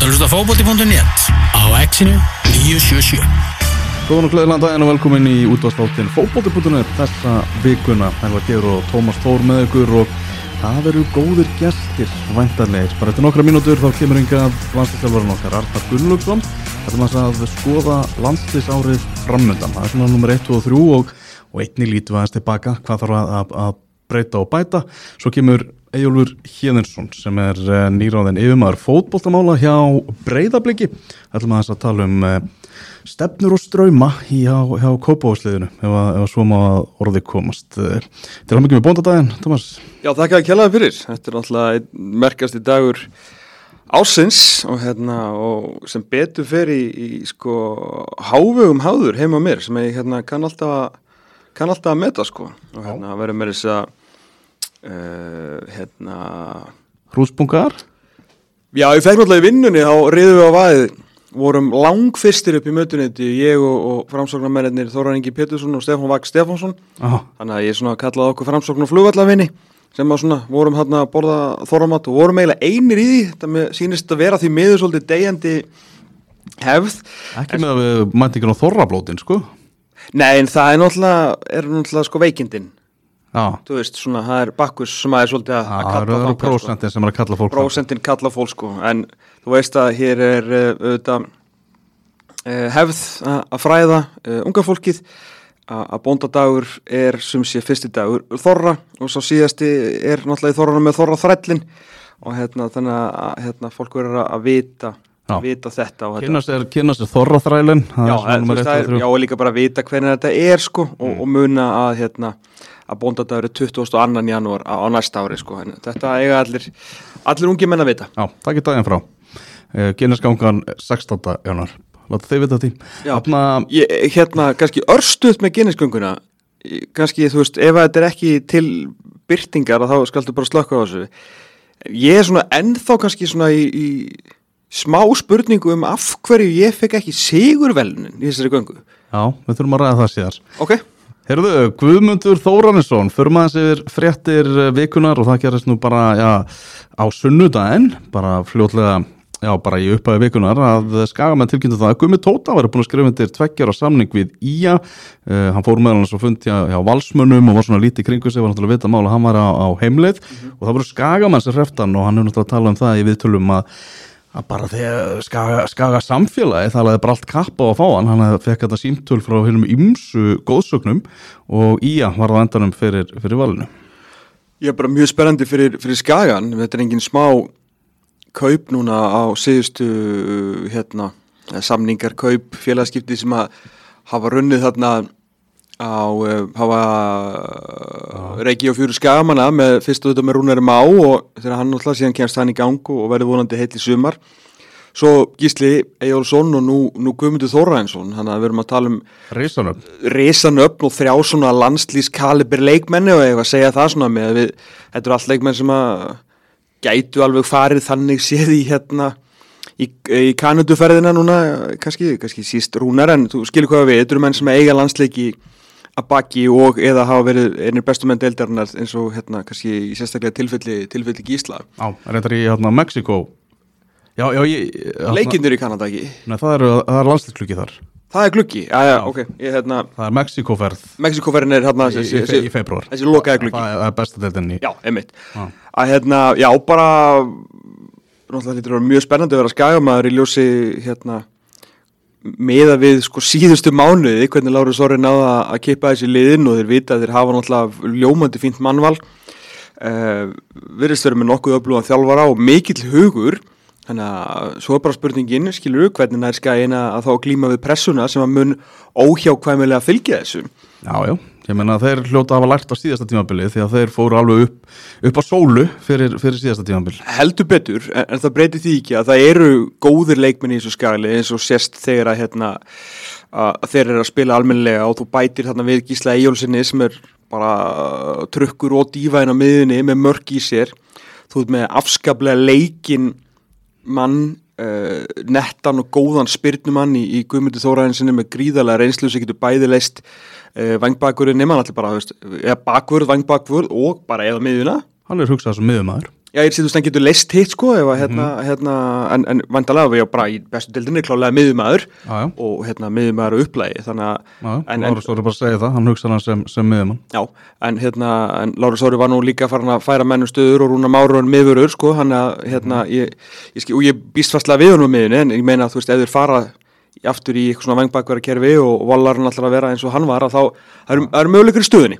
að hlusta fótbolti.net á X-inu 977. Góðan og gleðilegan daginn og velkomin í útvarpsþáttinn fótbolti.net þessa vikuna. Elvar Geir og Tómas Þór með ykkur og það eru góðir gestir væntanlegir. Bara eftir nokkra mínútur þá kemur hingað landsliðsþjálfarinn okkar Arnar Gunnlaugsson. Það er að skoða landsliðsárið framundan. Það er svona nummer 1 og 3 og einnig lítum við aðeins tilbaka hvað þarf að breyta og bæta. Svo kemur Eyjólfur Héðinsson sem er nýráðinn yfirmaður fótboltamála hjá Breiðabliki. Ætlum aðeins að tala stefnur og strauma hjá Kópavogsliðinu ef svo má orðið komast. Til að mikið með bóndadaginn, Tómas. Já, þakka að kærlega fyrir. Þetta er náttúrulega merkasti dagur ársins og sem betur fer í hávegum háður heima á mér sem ég kann alltaf að meta og verður með þess að Hrúsbungar? Já, ég fekk náttúrulega í vinnunni þá riðum við á vaðið, vorum langfyrstir upp í mötuneyti, ég og framsóknarmennirnir Þórar Ingi Pétursson og Stefán Vagn Stefánsson. Þannig að ég kallaði okkur framsóknar flugvallavinni sem vorum að borða þorramat og vorum eiginlega einir í því. Þetta sýnist að vera því miður svolítið deyjandi hefð. Ekki með að við mætti ekki á þorrablótin, sko? Nei, en það er náttúrulega veikindin. Þú veist, það er bakkus sem er svolítið að kalla fólk. Það eru prósentin sem er að kalla fólk. Prósentin kalla fólk, en þú veist að hér er auðvitað hefð að fræða unga fólkið að bóndadagur er sem sé fyrsti dagur þorra og svo síðasti er náttúrulega í þorranum með þorraþrællin og þannig að fólk verður að vita þetta og kynna sér þorraþrælin. Já, og líka bara vita hvernig þetta er og muna að bóndadagur er 22. janúar á næsta ári Þetta eiga allir ungi menn að vita. Já, það getur daginn frá. Guinness-gangan 16. janúar. Láta þið vita því. Já, kannski örstuð með Guinness-ganguna. Kannski, þú veist, ef þetta er ekki til birtingar þá skaltu bara slökka á þessu. Ég er ennþá kannski í smá spurningu af hverju ég fekk ekki sigurvelunin í þessari göngu. Já, við þurfum að ræða það síðar. Ok. Heyrðu, Guðmundur Þórarinsson, förum aðeins yfir fréttir vikunar og það gerist nú bara á sunnudaginn, bara fljótlega, bara í upphafi vikunar að Skagamenn tilkynntu það að Gummi Tóta var búin að skrifa undir 2 ára samning við IA. Hann fór meðal hans og fundi hjá Valsmönnum og var svona lítið kringu sig, var náttúrulega vita mál að hann var á heimleið og það voru Skagamenn sem hrefti hann og hann hefur náttúrulega talað það í viðtölum að bara þegar Skaga samfélagi það laði bara allt kapp á að fá hann fekk þetta símtöl frá ýmsu góðsögnum og IA var á endanum fyrir valinu. Ég er bara mjög spennandi fyrir Skagan, þetta er engin smá kaup núna á síðustu samningar kaup félagaskipti sem að hafa runnið hafa Reykjavík og 4 Skagamanna með fyrst auðvitað með Rúnari Má og þegar hann náttúrulega síðan kemst hann í gang og verður vonandi heill í sumar. Svo Gísli Eyjólfsson og nú Guðmundur Þórarinsson, þannig að við erum að tala risanöfn og 3 svona landslýskaliber leikmenni og ég var að segja það með að þetta eru allt leikmenn sem að gætu alveg farið þannig séð í Kanadúferðina núna, kannski síst Rúnar, en þú skilur hvað við, þetta eru menn sem eiga landsleiki að baki og eða hafa verið einir bestu menn deildarinnar eins og kannski í sérstaklega tilfelli Gísla. Já, reyndar í Mexíkó. Já, leikindur í Kanada ekki? Nei, það er landsliðsgluggi þar. Það er gluggi? Já, ok. Það er Mexíkóferð. Mexíkóferðin er í febrúar. Þessi lokaði gluggi. Það er besta deildin í. Já, einmitt. Já, bara náttúrulega þetta er mjög spennandi að vera Skagamaður í ljósi meða við síðustu mánuði hvernig Lárus Orri náða að kippa þessi liðin og þeir vita að þeir hafa náttúrulega ljómandi fínt mannval virðist verið með nokkuð öflugan þjálfara og mikill hugur þannig að svo er bara spurningin skilur hvernig nær Skaginn að þá glíma við pressuna sem að mun óhjákvæmilega fylgja þessu. Já, ég meina þeir hljóta að hafa lært á síðasta tímabili því að þeir fóru alveg upp á sólu fyrir síðasta tímabili. Heldur betur, en það breytir því ekki að það eru góðir leikmenn í þessu Skagli eins og sést þegar að þeir eru að spila almennilega og þú bætir við Gísla Eyjólfssyni sem er bara trukkur og dífa inn á miðunni með mörk í sér. Þú ert með afskaplega leikinn mann, nettan og góðan spyrnumann í Guðmundi Þórarinssyni með gríðarlega reynslu sem getur bæði leyst vangbakvörður nema allir bara, bakvörð, vangbakvörð og bara eða miðuna. Hann er hugsað sem miðumaður. Já, ég sé þú veist, hann getur leist hitt sko ef að en vandalega við bara í bestu deildinni klálega miðjumaður og miðjumaður upplægi þannig að Lárus Orri bara að segja það, hann hugsa hann sem miðjumann. Já, en Lárus Orri var nú líka farin að færa mennum stöður og Rúnar Már miðvörður sko, hann að ég býst fastlega við honum miðjunni en ég meina að þú veist, ef þeir fara aftur í eitthvað svona vangbakverðarkerfi og Vallarinn alltaf að vera eins og hann var að þá er möguleikur í stöðunni.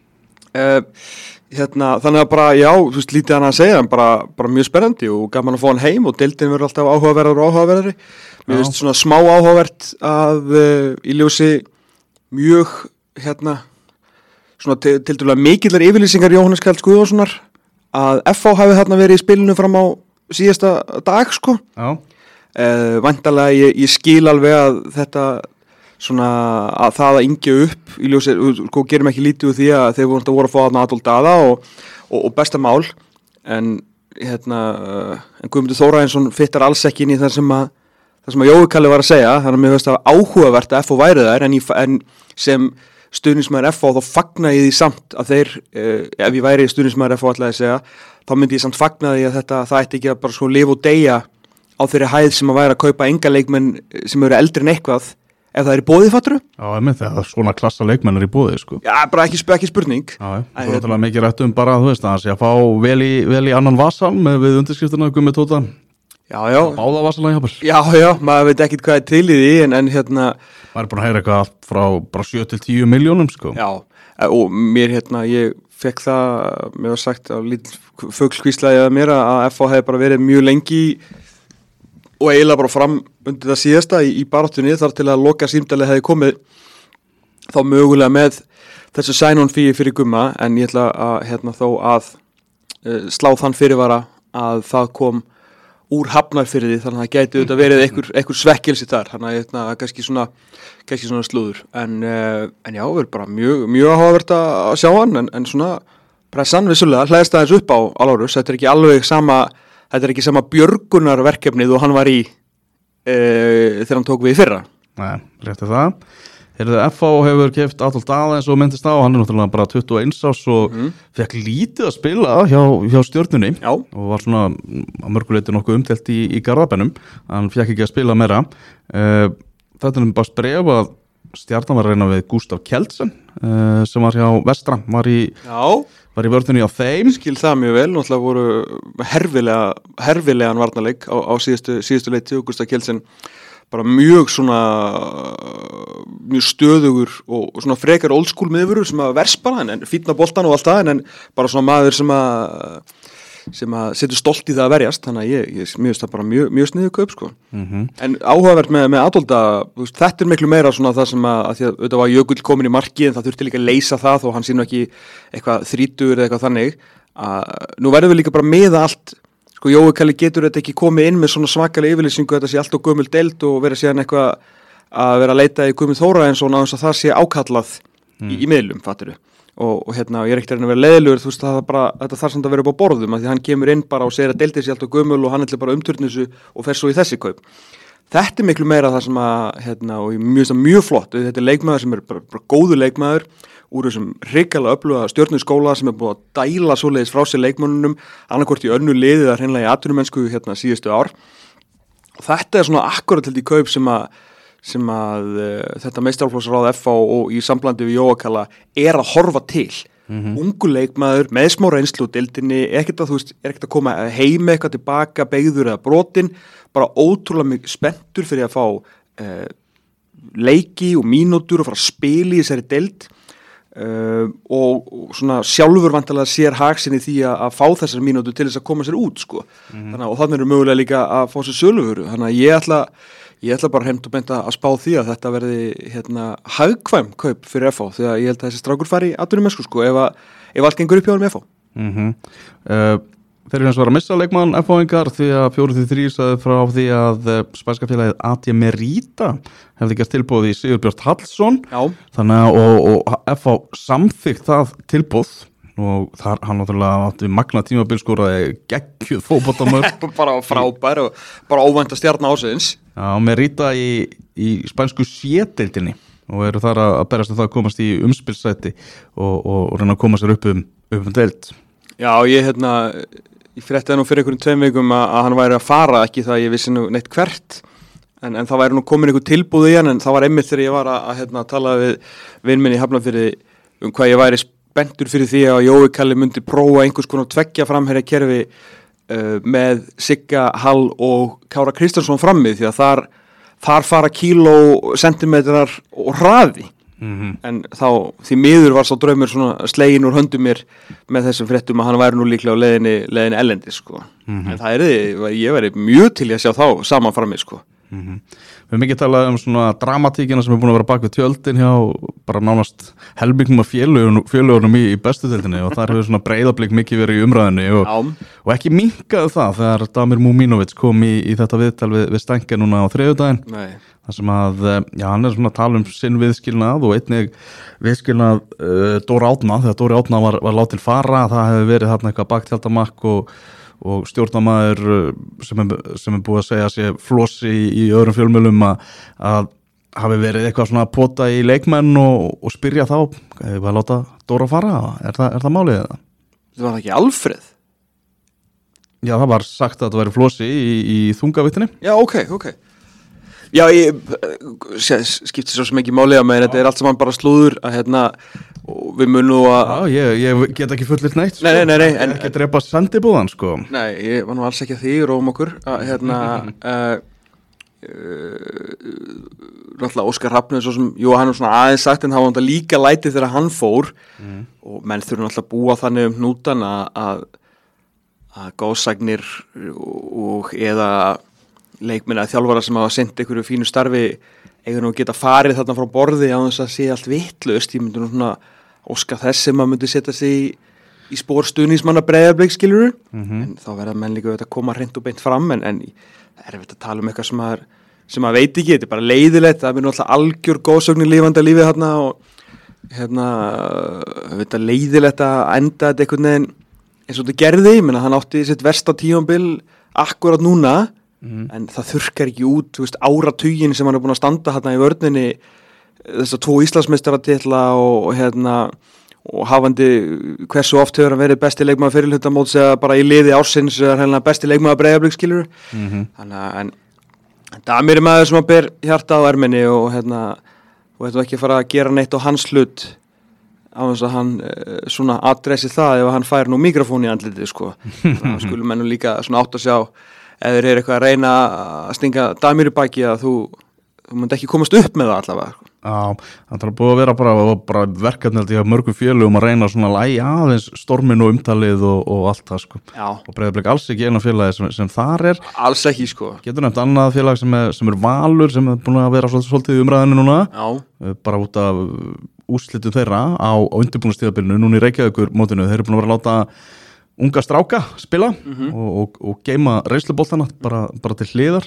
Þannig að bara, já, þú veist, lítið hann að segja, bara mjög spennandi og gaman að fá hann heim og deildin verður alltaf áhugaverðari. Mér finnst svona smá áhugavert að í ljósi mjög, svona til dæla mikillar yfirlýsingar Jóhannes Karls Guðjónssonar að FH hafi þarna verið í spilinu fram á síðasta dag, sko. Já. Væntanlega ég skil alveg að þetta svona að það að yngja upp í ljósi, sko, gerum ekki lítið úr því að þeir voru að fá þarna Adolf Daða og besta mál en Guðmundur Þórarinsson fittar alls ekki inn í það sem að Jói Kalli var að segja, þannig að mér finnst það áhugavert að FH væri þær en sem stuðningsmaður FH þá fagna ég því samt að þeir, ef ég væri stuðningsmaður FH ætlaði að segja, þá myndi ég samt fagna því að það ætti ekki að bara sko lifa og deyja á þeirri hæð sem að væri að kaupa enga leikmenn sem eru eldri en eitthvað ef það er í boði, fatturu? Já, það er svona klassa leikmenn í boði, sko. Já, bara ekki spurning. Já, svo er það mikið rætt bara, þú veist, að fá vel í annan vasan við undirskriftina Gummi Tóta. Já. Báða vasalega hjá mér. Já, maður veit ekkit hvað er til í því, en maður er búin að heyra eitthvað allt frá bara 7 til 10 milljónum, sko. Já, og mér, ég fekk það, mér var sagt á lítill fuglskvíslaði að mér að FH hefði bara verið mjög lengi og eiginlega bara fram undir það síðasta í baráttunni þar til að loka símdali hefði komið þá mögulega með þessu sign-on fee fyrir Gumma en ég ætla að þó að slá þann fyrirvara að það kom úr Hafnarfirði þannig að það gæti auðvitað verið einhver svekkelsi þar þannig að kannski svona slúður en já, við erum bara mjög áhugavert að sjá hann en svona pressan vissulega hlæðist aðeins upp á Lárus, þetta er ekki sama björgunarverkefnið og hann var í þegar hann tók við í fyrra. Nei, rétt er það. FH hefur keypt Adolf Daða eins og myndist á, hann er náttúrulega bara 21 árs og fekk lítið að spila hjá Stjörnunni og var svona á mörguleiti nokkuð umdelt í Garðabænum, hann fekk ekki að spila meira. Þetta er bara spref að Stjarnan var að reyna við Gústaf Kjeldsen sem var hjá Vestra, var í vörðunni á þeim. Skil það mjög vel, náttúrulega voru herfilegan varnarleik á síðustu leiti og Gústaf Kjeldsen bara mjög stöðugur og svona frekar old school miðvörður sem að verspa en fínna boltan og allt það en bara svona maður sem að setur stolt í það að verjast þannig að ég finnst það bara mjög sniðug kaup sko. En áhugavert með Adolf þetta er miklu meira svona það sem að því að auðvitað var Jökull komin í marki en það þurfti líka að leysa það þó hann sé nú ekki eitthvað 30 eða eitthvað þannig nú verðum við líka bara með allt sko Jói Kalli getur þetta ekki komið inn með svona svakalega yfirlýsingu þetta sé allt og gömul deild og vera síðan eitthvað að vera að leita í Guðmund Þórarinsson og náðans að það sé ákallað í miðlum, fattiru og ég er ekkert að vera leiðilegur þú veist þetta þarf samt að vera upp á borðum að því hann kemur inn bara og segir að deildið sé allt og gömul og hann ætli bara umturnisu og fer svo í þessi kaup þetta er miklu meira það sem að og mjög flott, þetta er leikmaður sem er bara góður leikmaður úr þessum hrikalega öfluga stjörnuskóla sem er búið að dæla svoleiðis frá sér leikmönnunum annarkvort í önnu liði eða hreinlega í atvinnumennsku síðustu ár og þetta er svona akkurat til því kaup sem að þetta meistaraflokksráð FH og í samblandi við Jóa Kalla er að horfa til ungu leikmaður með smá reynslu og deildinni ekkert að koma heim eitthvað tilbaka beigður eða brotin bara ótrúlega mikið spenntur fyrir að fá leiki og mínútur og fara að spila í þessari deild og svona sjálfur vantarlega sér hagsinni því að fá þessar mínútur til þess að koma sér út sko. Og þannig eru mögulega líka að fá sér söluvöru þannig að ég ætla bara heimt og beint að spá því að þetta verði hagkvæm kaup fyrir FH því að ég held að þessi strákur fari í atvinnumennsku sko ef allt gengur upp hjá hann með FH Þeir eru eins og var að missa leikmann FH-ingar því að 4-3 sagði frá því að spænska félagið AD Merita hefði gert tilboð í Sigurbjörn Hallsson þannig og FH samþykkt það tilboð og þar hann náttúrulega átti magna tímabil skoraði geggjuð fótboltamörk bara frábær og bara óvænta stjarna ásins Merita í spænsku C-deildinni og eru þar að berast það að komast í umspilsæti og reyna að koma sér upp um deild Já, ég frétti nú fyrir einhverjum 2 vikum að hann væri að fara, ekki það ég vissi nú neitt hvert, en það væri nú komin einhver tilbúð í hann, en það var einmitt þegar ég var að tala við vinn minn í Hafnarfirði hvað ég væri spenntur fyrir því að Jói Kalli myndi prófa einhvers konar 2 framherja kerfi með Sigga, Hall og Kára Kristjánsson frammi, því að þar fara kíló, sentimetrar og hraði. En þá því miður var sá draumur svona slegin úr höndum mér með þessum fréttum að hann væri nú líklega á leiðinni erlendis, sko. En það ég væri mjög til að sjá þá saman frammi, sko. Við höfum mikið talað svona dramatíkina sem búin að vera bak við tjöldin hjá bara nánast helmingum af félögunum í bestu deildinni og þar hefur svona Breiðablik mikið verið í umræðinni og ekki minkaðu það þegar Damir Múmínović kom í þetta viðtal við Stenke núna á þriðjudaginn. Það sem að, hann svona að tala sinn viðskilnað og einnig viðskilnað Dóra Árna, þegar Dóri Árna var látin fara, það hefur verið þarna eitthvað baktjaldamakk og stjórnarmaður sem búið að segja sé flossi í öðrum fjölmiðlum að hafi verið eitthvað svona að pota í leikmenn og spyrja þá, hvað láta Dóra fara? Er það málið eða? Það var ekki Alfreð? Já, það var sagt að það væri flossi í þungavittinni. Já, ok. Já, ég skipti svo sem ekki máli að með þetta allt saman bara slúður að og við munum að... Já, ég get ekki fullirt neitt, sko. Nei. En ekki drepa sendibúðan, sko. Nei, ég var nú alls ekki að því, róum okkur, að náttúrulega Óskar Hrafnur, svo sem, hann svona aðeins sagt, en það var líka lætið þegar hann fór og menn þurfa náttúrulega að búa þannig hnútan að góðsagnir og eða leikmenn að þjálfara sem hafa sinnt einhverju fínu starfi eiga nú að geta farið þarna frá borði á þess að sé allt vitlaust. Ég myndi nú svona óska þess sem að myndi setja sig í spór stuðningsmanna Breiðablik, skilurðu, en þá verða menn líka að koma hreint og beint fram, en það er erfitt að tala eitthvað sem maður veit ekki, þetta er bara leiðilegt, það er náttúrulega algjör góðsögn í lifandi lífið þarna og þetta leiðilegt að enda þetta einhvern veginn eins og þetta gerði, menn að hann átti sitt versta tímabil akkurat núna, en það þurrkar ekki út, áratugin sem hann er búin að standa hérna í vörninni, þess að 2 Íslandsmeistaratitla og hafandi hversu oft hefur hann verið besti leikmaður fyrirhlutamóts eða bara í liði ársins eða besti leikmaður Breiðablik, skilur. Þannig að Damir er maður sem að ber hjarta á erminni og þetta ekki að fara að gera neitt á hans hlut á þess að hann svona adressi það ef hann fær nú mikrofón í andlitið, sko. Þannig að skulum menn líka svona átt að sjá ef þeir eitthvað að reyna að stinga Damir í baki að þú myndi ekki komast upp með það allavega. Já, það er búið að vera bara verkefni hjá mörgum félögum að reyna svona lægja aðeins stormin og umtalið og allt það, sko. Já. Og Breiðablik alls ekki eina félagi sem þar er. Alls ekki, sko. Getur nefnt annað félag sem er Valur sem er búin að vera svolítið í umræðinu núna. Já. Bara út af úrslitum þeirra á undirbúningstímabilinu núna í Reykjavíkur mótinu. Þeir eru búin að vera að láta unga stráka spila og geyma reynsluboltana bara til hliðar.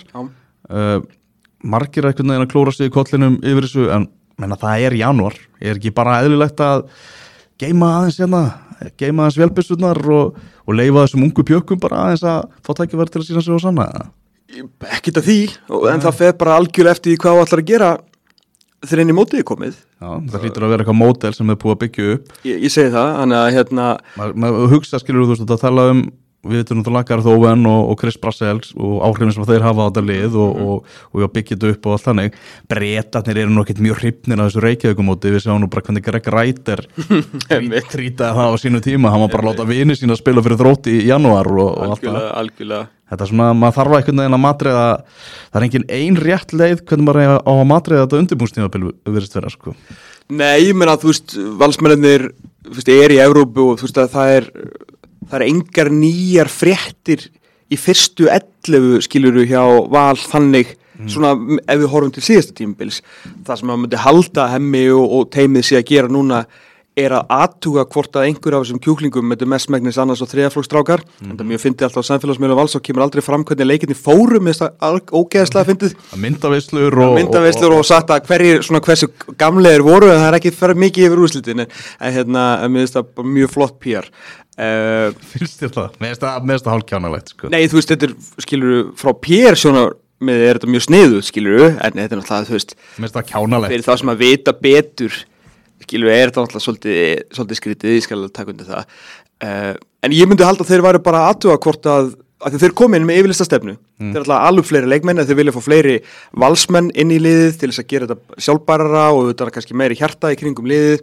Margir einhvern veginn að klóra sig í kollinum yfir þessu, en menna það er janúar, er ekki bara eðlilegt að geyma aðeins velbyssurnar og leyfa þessum ungu pjökkum bara aðeins að fá tækifæri til að sína sig og sanna? Ekkert af því, en það fer bara algjörlega eftir hvað þú ætlar að gera þegar inn í mótið er komið. Já, það hlýtur að vera eitthvað módel sem er búið að byggja upp. Ég segi það, þannig að maður hugsa, skilur þú að tala við veitum náttúrulega Gareth Owen og Chris Brassels og áhrifin sem þeir hafa á þetta lið og byggja þetta upp og allt þannig. Bretarnir eru nú ekkert mjög hrifnir af þessu Reykjavíkumóti, við sjáum nú bara hvernig Greg Reiter trýtaði það á sínu tíma, hann var bara að láta vini sína að spila fyrir Þrótt í janúar og allt það. Algjörlega. Þetta er svona, maður þarf einhvern veginn að matreiða, það er engin ein rétt leið hvernig maður á að matreiða þetta undirbúningstímabil virðist vera, sko. Nei, ég meina, valsmennirnir, er í Evrópu og það er engar nýjar fréttir í fyrstu 11 skiluru hjá Val þannig svona ef við horfum til síðasta tímabils. Það sem maður myndi halda Hemmi og teimið sig að gera núna er að athuga hvort að einhver af þessum kjúklingum með mestmegnis annars og þriðaflokksstrákar. Það er mjög fyndið alltaf á samfélagsmiðlum Vals og kemur aldrei fram hvernig leikinni fórum með þetta ógeðslega fyndið. Myndavislur og sagt að hversu gamlegir voru en það er ekki fyrir mikið yfir úrslitin en mér finnst það mjög flott PR. Finnst þér það? Mér finnst það hálfkjánalegt, sko. Nei, þetta er, skilur, frá PR sjónarmiði er þetta mjög sniðugt, skilur, en þetta er náttúrulega, mér finnst það kjánalegt. Fyrir það sem að vita betur skilur, er þetta náttúrulega svolítið skrítið, ég skal taka undir það. en ég myndi halda að þeir væru bara aðtuga hvort að þeir komi inn með yfirlista stefnu. Þeir alltaf alveg fleiri leikmenn en þeir vilja fá fleiri valsmenn inn í liðið til þess að gera þetta sjálfbærara og þetta er kannski meiri hjarta í kringum liðið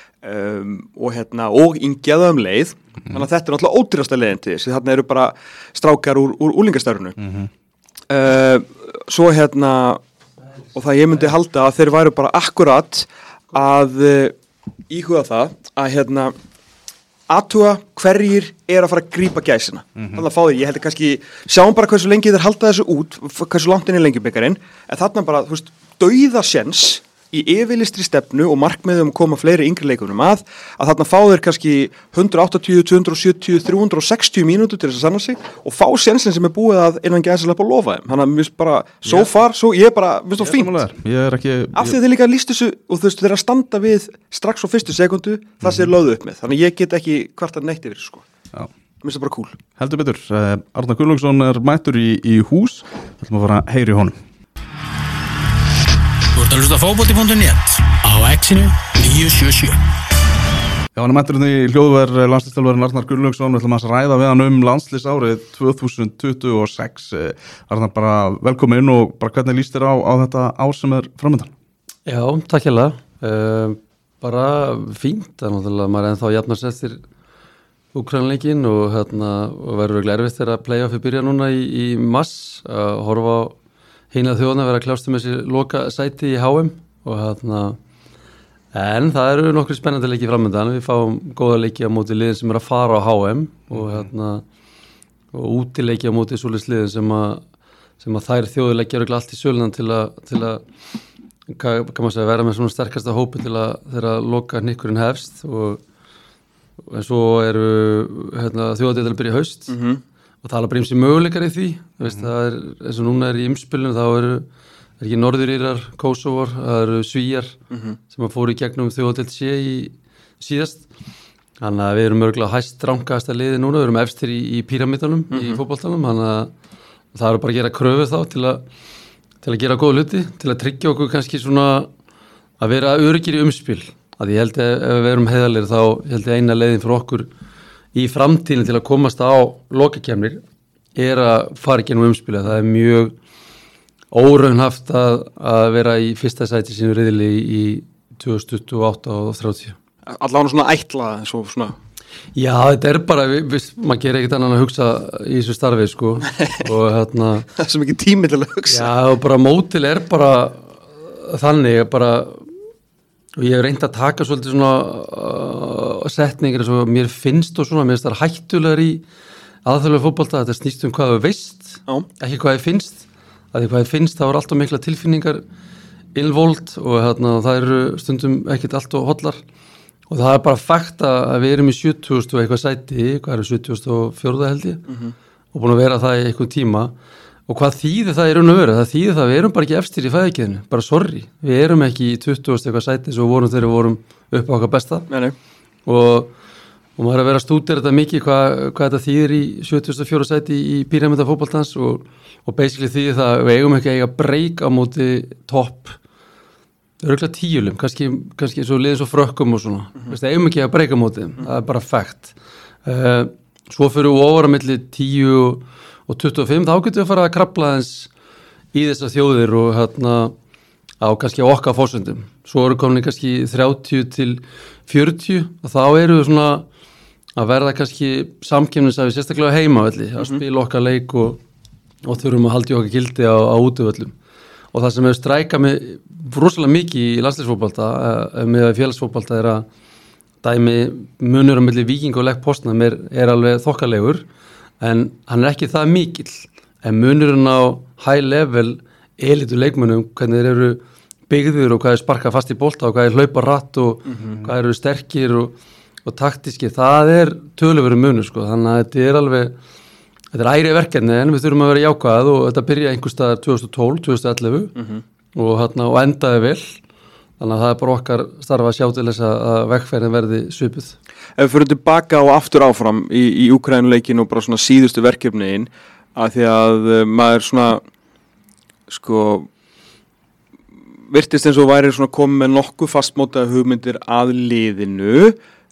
og yngjaða leið. Þannig að þetta er náttúrulega ódýrasta leiðin til þess. Þarna eru bara strákar úr úlingastörfinu. Svo og það ég myndi halda að þeir væru bara akkurat að íhuga það að athuga hverjir að fara að grípa gæsina. Þannig að fá því, ég heldur kannski sjáum bara hversu lengi þeir halda þessu út, hversu langt inn í Lengjubikarinn, en þarna bara, þú veist, dauða séns í yfirlistri stefnu og markmiðum koma fleiri yngri leikunum að þarna fá þeir kannski 180, 270, 360 mínútur til þess að sanna sig og fá sénsin sem búið að innan gæðslega lofa þeim. Þannig að mér bara, so far, ég er bara, mér finnst það fínt. Af því að þeir líka lýst þessu og þú veist, þeir að standa við strax á fyrstu sekundu það sem þeir lögðu upp með. Þannig að ég get ekki kvartað neitt yfir þessu, sko. Mér finnst það bara cool. Heldur betur. Arnar Gunnlaugsson mættur í hús. Það ætlum að fara að heyra í honum. Þú ert að hlusta fótbolti.net á X-inu 977. Já, hann mættur í hljóðverð landsliðsþjálfarinn Arnar Gunnlaugsson. Við ætlum að ræða við hann landsliðsárið 2026. Arnar, bara velkomin og bara hvernig líst þér á þetta ár sem framöndan? Já, takk hérlega. Bara fínt. Það er náttúrulega, maður ennþá jafnast eftir Úkraínleikin og verður ekki erfitt þegar að play-offi byrja núna í mars að horfa á hina þjóðna vera að kljást þessi loka sæti í HM og en það eru nokkru spennandi leiki framöndan. Við fáum góða leiki á móti liðin sem að fara á HM og útileiki á móti svoleiðis liðin sem að þær þjóðuleikja eru allt í sölundan til að hvað maður segja, vera með svona sterkasta hópi til að þeirra loka hnykkurinn hefst en svo eru þjóðadeildin að byrja í haust og það er bara ýmsir möguleikar í því. Það er eins og núna í umspilinu, þá er ekki Norður-Írar, Kósóvar, það eru Svíjar sem að fóru í gegnum þjóðadeild C í síðast. Þannig að við erum mögulega hæst rankaðasta liði núna, við erum efstir í píramítanum í fótboltanum, þannig að það eru bara að gera kröfu þá til að gera góða hluti, til að tryggja okkur kannski svona að vera öruggir í umspil. Að ég held að ef við erum heiðarlegir þá held ég eina leiðin fyrir okkur í framtíðin til að komast á lokakefnir að fara ekki nú umspila. Það er mjög óraunhaft að vera í fyrsta sæti sínu riðli í 2028 og 30. Allavega svona ætlað eins og svona. Já, þetta er bara, maður gerir ekkert annan að hugsa í þessu starfi, sko. Og það er svo mikið tími til að hugsa. Já, og bara mótil er bara þannig, og ég hef reynt að taka svolítið svona setningar eins og mér finnst og svona, mér finnst það hættulegar í aðþjóðlega fótbolta, þetta snýst hvað þú veist, ekki hvað þið finnst, að því hvað þið finnst þá er alltaf mikla tilfinningar involved og það eru stundum ekkert alltaf hollar og það er bara fakt að við erum í 70.000 og eitthvað sæti, hvað eru 74 held ég og búin að vera það í eitthvað tíma. Og hvað þýðir það í raun og veru? Það þýðir það að við erum bara ekki efstir í fæðikeðinu, bara sorry. Við erum ekki í 20 eitthvað sæti svo vorum þegar við vorum upp á okkar besta. Nei. Og maður er að vera að stúdera þetta mikið hvað þetta þýðir í 74 sæti í píramíta fótboltans og basically þýðir það að við eigum ekki að eiga break á móti topp. Það eru örugglega 10, kannski svo liðin svo frökkum og svona. Við eigum ekki að break á móti, það er bara fact. Svo fyrir við ofar á milli 10 og 25, þá getum við að fara að krafla eins í þessar þjóðir og á kannski okkar forsöndum. Svo eru komin kannski 30 til 40 og þá eru við svona að verða kannski samkeppnisæfi sérstaklega heimavelli, að spila okkar leik og þurfum að halda í okkar gildi á útivöllum. Og það sem hefur strækað mig rosalega mikið í landsliðsfótbolta með félagsfótbolta er að dæmi munur á milli Víking og Lech Poznan er alveg þokkalegur en hann er ekki það mikill en munurinn á high level elitu leikmönnum, hvernig þeir eru byggðir og hvað er sparkað fast í bolta og hvað er hlaupa ratt og hvað eru sterkir og taktíski, það er töluveru munur sko, þannig að þetta er æri verkefni en við þurfum að vera jákvæð og þetta byrja einhvers staðar 2012, 2011 og endaði vel. Þannig að það er bara okkar starfa að sjá til þess að vegferðin verði svipuð. Ef við fyrir tilbaka og aftur áfram í Úkraínuleikin og bara svona síðustu verkefniin að því að maður svona virtist eins og væri svona komið með nokkuð fastmótaða hugmyndir að liðinu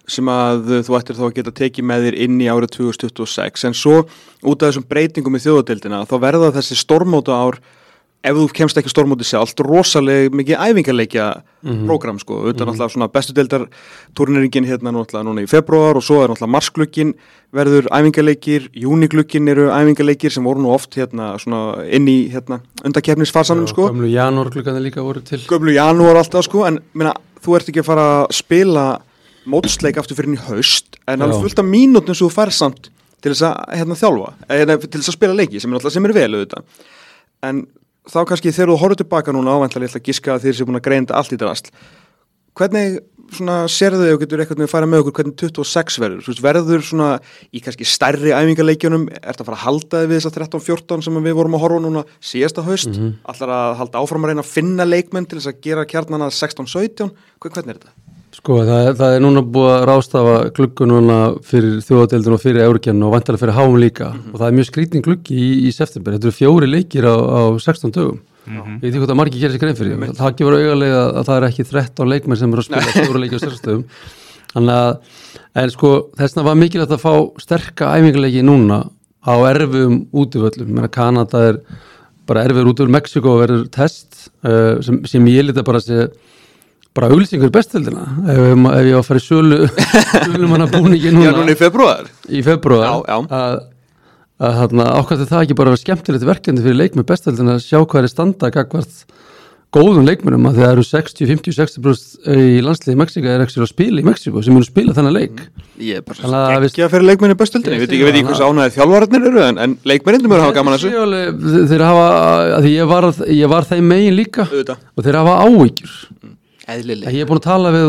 sem að þú ættir þá að geta tekið með þér inn í árið 2026 en svo út af þessum breytingum í þjóðadeildina þá verða þessi stórmóta ár ef þú kemst ekki stórmóti sjálft rosalega mikið æfingarleikja prógram sko, auðvitað náttúrulega svona bestu deildar turneringin hérna náttúrulega núna í febrúar og svo náttúrulega marsglukkin verður æfingarleikir, júniglukkin eru æfingarleikir sem voru nú oft hérna svona inn í hérna undakeppnisfarsanum sko. Gömlu janúarglukkanir líka voru til. Gömlu janúar alltaf sko, en meina, þú ert ekki að fara að spila mótsleik aftur fyrir inn í haust, en alveg fullt af mínútum sem þú fær samt til þess að hérna þjálfa, til þess að spila leiki sem er vel auðvitað. En þá kannski þegar þú horfður tilbaka núna ávæntanlega ég ætla að giska að þeir sem búin að greinda allt í drasl. Hvernig svona sérðu þau og getur eitthvað með að fara með okkur hvernig 26 verður? Þú veist, verður svona í kannski stærri æfingarleikjunum, ertu að fara að halda þig við þess að 13-14 sem við vorum að horfa núna síðasta haust? Ætlar að halda áfram að reyna að finna leikmenn til þess að gera kjarnana 16-17? Hvernig er þetta? Sko, það er núna búið að ráðstafa gluggu núna fyrir þjóðadeildinu og fyrir Eurókeppnina og væntanlega fyrir HM líka og það er mjög skrýtning gluggi í september. Þetta eru 4 leikir á 16 dögum. Ég veit ekki hvort að margir gerir sér grein fyrir. Það gefur augalega að það er ekki 13 leikmenn sem eru að spila 4 leiki á 16 dögum. Þannig að, en sko, þessna var mikilvægt að fá sterka æfingarleiki núna á erfum útivöllum. Mér að Kanada er bara erfur útivöll, Mexiko verður test sem ég lita bara auglýsingur í bestdeildina ef ég á að fara í sölu manna búningi núna. Já, núna í febrúar. Í febrúar. Já. Að ákvæmst það ekki bara að vera skemmtilegt verkefni fyrir leikmenn bestdeildina að sjá hvað er standa gagnvart góðum leikmennum að það eru 60-50-60% í landsliði Mexíka er ekki að spila í Mexíku sem munu spila þennan leik. Ég er bara ekki að fyrir leikmenn í bestdeildina. Ég veit ekki hvers ánægði þjálfararnir eru en leikmennindum eru að hafa gaman að þessu. Þeir hafa, að ég var þeim megin líka og þeir hafa áhyggjur. Eðlilega. Ég er búin að tala við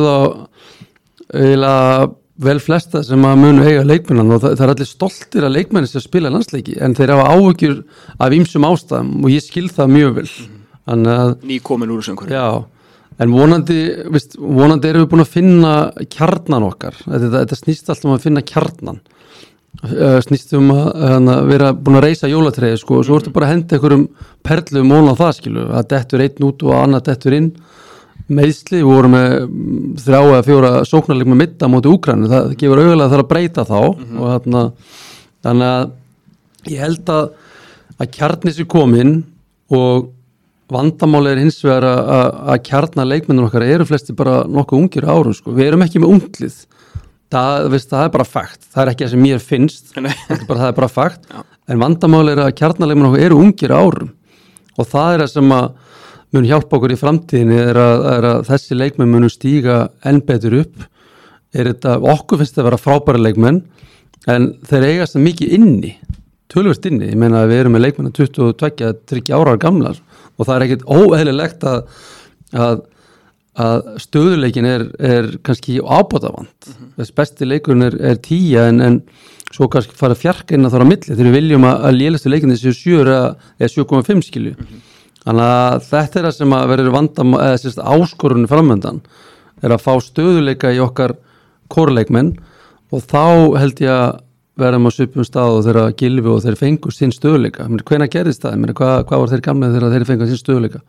þá vel flesta sem að munu eiga leikmennan og það er allir stoltir að leikmenni sem spila landsleiki en þeir hafa áhyggjur af ýmsum ástæðum og ég skil það mjög vel. Nýkomin úr þessu Já, en vonandi erum við búin að finna kjarnan okkar. Þetta snýst alltaf að finna kjarnan. Snýst að vera búin að reisa jólatreiði sko og svo ertu bara að henda einhverjum perlum ón á það skilu að dettur einn út og annað dettur inn. Meiðsli, við vorum með 3 eða 4 sóknarleik með midda móti Úkraínu, það gefur auðvitað að það er að breyta þá og þannig að ég held að kjarni sér komin og vandamáli er hins vegar að kjarna leikmennir okkar eru flesti bara nokkuð ungir árum sko, við erum ekki með unglið það er bara fakt, það er ekki það sem mér finnst það er bara fakt en vandamáli er að kjarna leikmennir okkar eru ungir árum og það er það sem að mun hjálpa okkur í framtíðinni er að þessi leikmenn munu stíga enn betur upp okkur finnst það að vera frábæra leikmenn en þeir eigast það mikið inni tölvöld inni, ég meina að við erum með leikmenn 22-30 ára gamlar og það er ekkert óeðlilegt að stöðuleikin er kannski ábótavant þess besti leikurinn er 10 en svo kannski fara fjarka inn að þar á milli þegar við viljum að lélestu leikinni séu 7 eða 7,5 skilju Þannig að þetta er það sem að verður áskorunni framöndan er að fá stöðuleika í okkar kórleikmenn og þá held ég að verðum á svipum stað og þeirra Gylfi og þeir fengu sinn stöðuleika. Hvenær gerðist það? Hvað var þeir gamlega þegar þeir fengu sinn stöðuleika?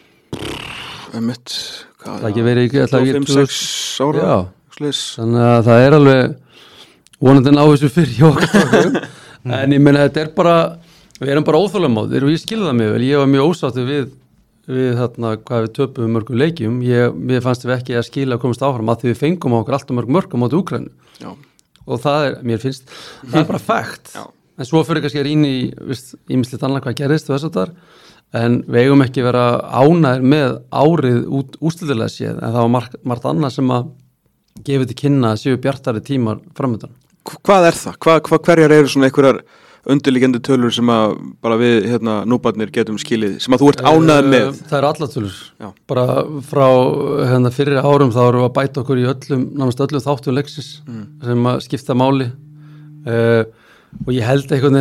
Það ekki verið 5-6 ára. Já, þannig að það er alveg vonandi á þessu fyrir okkar. En ég meina þetta er bara við erum bara óþolinmóðir og ég skilði það mjög vel. Ég var mjög ósáttur við hvað við töpum mörgum leikjum. Mér fannst við ekki að skila að komast áfram að því við fengum okkur alltaf mörg á móti Úkraínu. Já. Og það er, mér finnst, það er bara fakt. Já. En svo fyrir kannski að rýna í ýmislegt annað hvað gerðist og þess að þar. En við eigum ekki vera ánægðir með árið úrslitilega séð. En það var margt annað sem að gefa til kynna að séu bjartari tímar framöndan. Hvað er það? Hverjar eru svona einhverjar undirliggjandi tölur sem að bara við núbarnir getum skilið sem að þú ert ánægð með? Það eru allar tölur. Já. Bara frá fyrir árum þá erum við að bæta okkur í nánast öllum þáttum leiksins sem að skipta máli og ég held einhvern